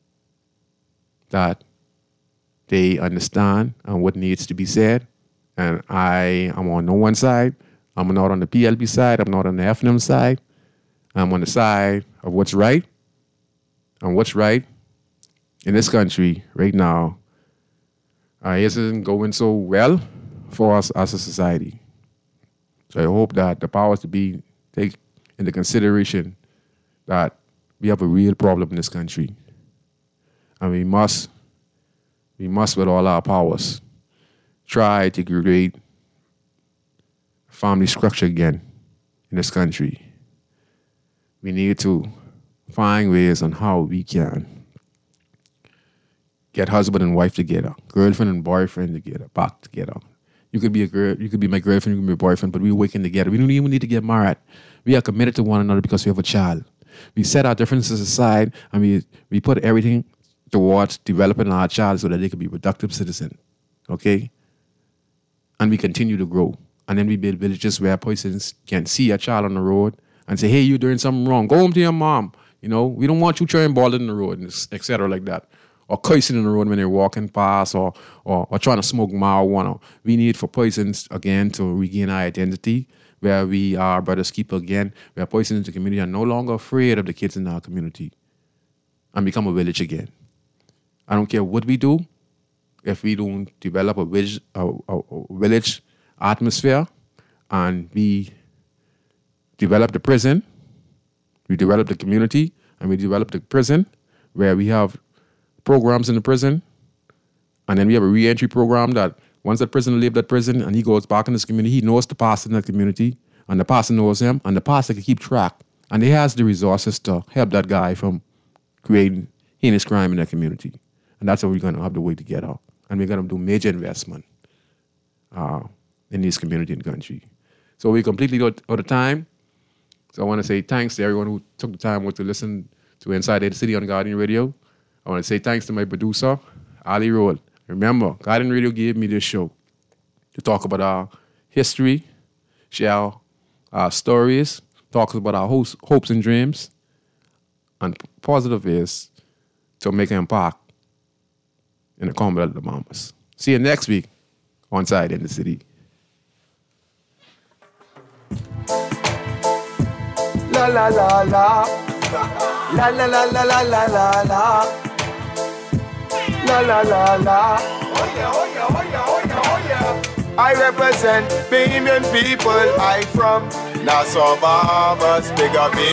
that they understand and what needs to be said. And I am on no one side. I'm not on the P L P side. I'm not on the F N M side. I'm on the side of what's right. And what's right in this country right now uh, isn't going so well for us as a society. So I hope that the powers to be take into consideration that we have a real problem in this country. And we must, we must with all our powers, try to create family structure again in this country. We need to find ways on how we can get husband and wife together, girlfriend and boyfriend together, back together. You could be a girl, you could be my girlfriend, you could be my boyfriend, but we're working together. We don't even need to get married. We are committed to one another because we have a child. We set our differences aside and we, we put everything towards developing our child so that they can be productive citizens. Okay? And we continue to grow. And then we build villages where persons can see a child on the road and say, hey, you're doing something wrong. Go home to your mom. You know, we don't want you throwing ball in the road, et cetera, like that. Or cursing in the road when they're walking past, or, or or trying to smoke marijuana. We need for persons, again, to regain our identity, where we are brothers keeper again, where persons in the community are no longer afraid of the kids in our community and become a village again. I don't care what we do, if we don't develop a village, a, a, a village atmosphere and we develop the prison, we develop the community, and we develop the prison where we have programs in the prison And then we have a re-entry program that once that prisoner leaves that prison and he goes back in this community, he knows the pastor in the community, and the pastor knows him, and the pastor can keep track. And he has the resources to help that guy from creating heinous crime in the community. And that's how we're going to have the way to get out. And we're going to do major investment uh, in this community and country. So we're completely out, out of time. So I want to say thanks to everyone who took the time to listen to Inside the City on Guardian Radio. I want to say thanks to my producer, Ali Roll. Remember, Guardian Radio gave me this show to talk about our history, share our stories, talk about our hopes, hopes and dreams, and positive is to make an impact in the Commonwealth of the Bahamas. See you next week on Inside in the City. La la la la. La la la la la la la la. La la la la. Oh yeah, oh yeah, oh yeah, oh yeah, oh yeah. I represent Bahamian people. I from Nassau, Bahamas, big up.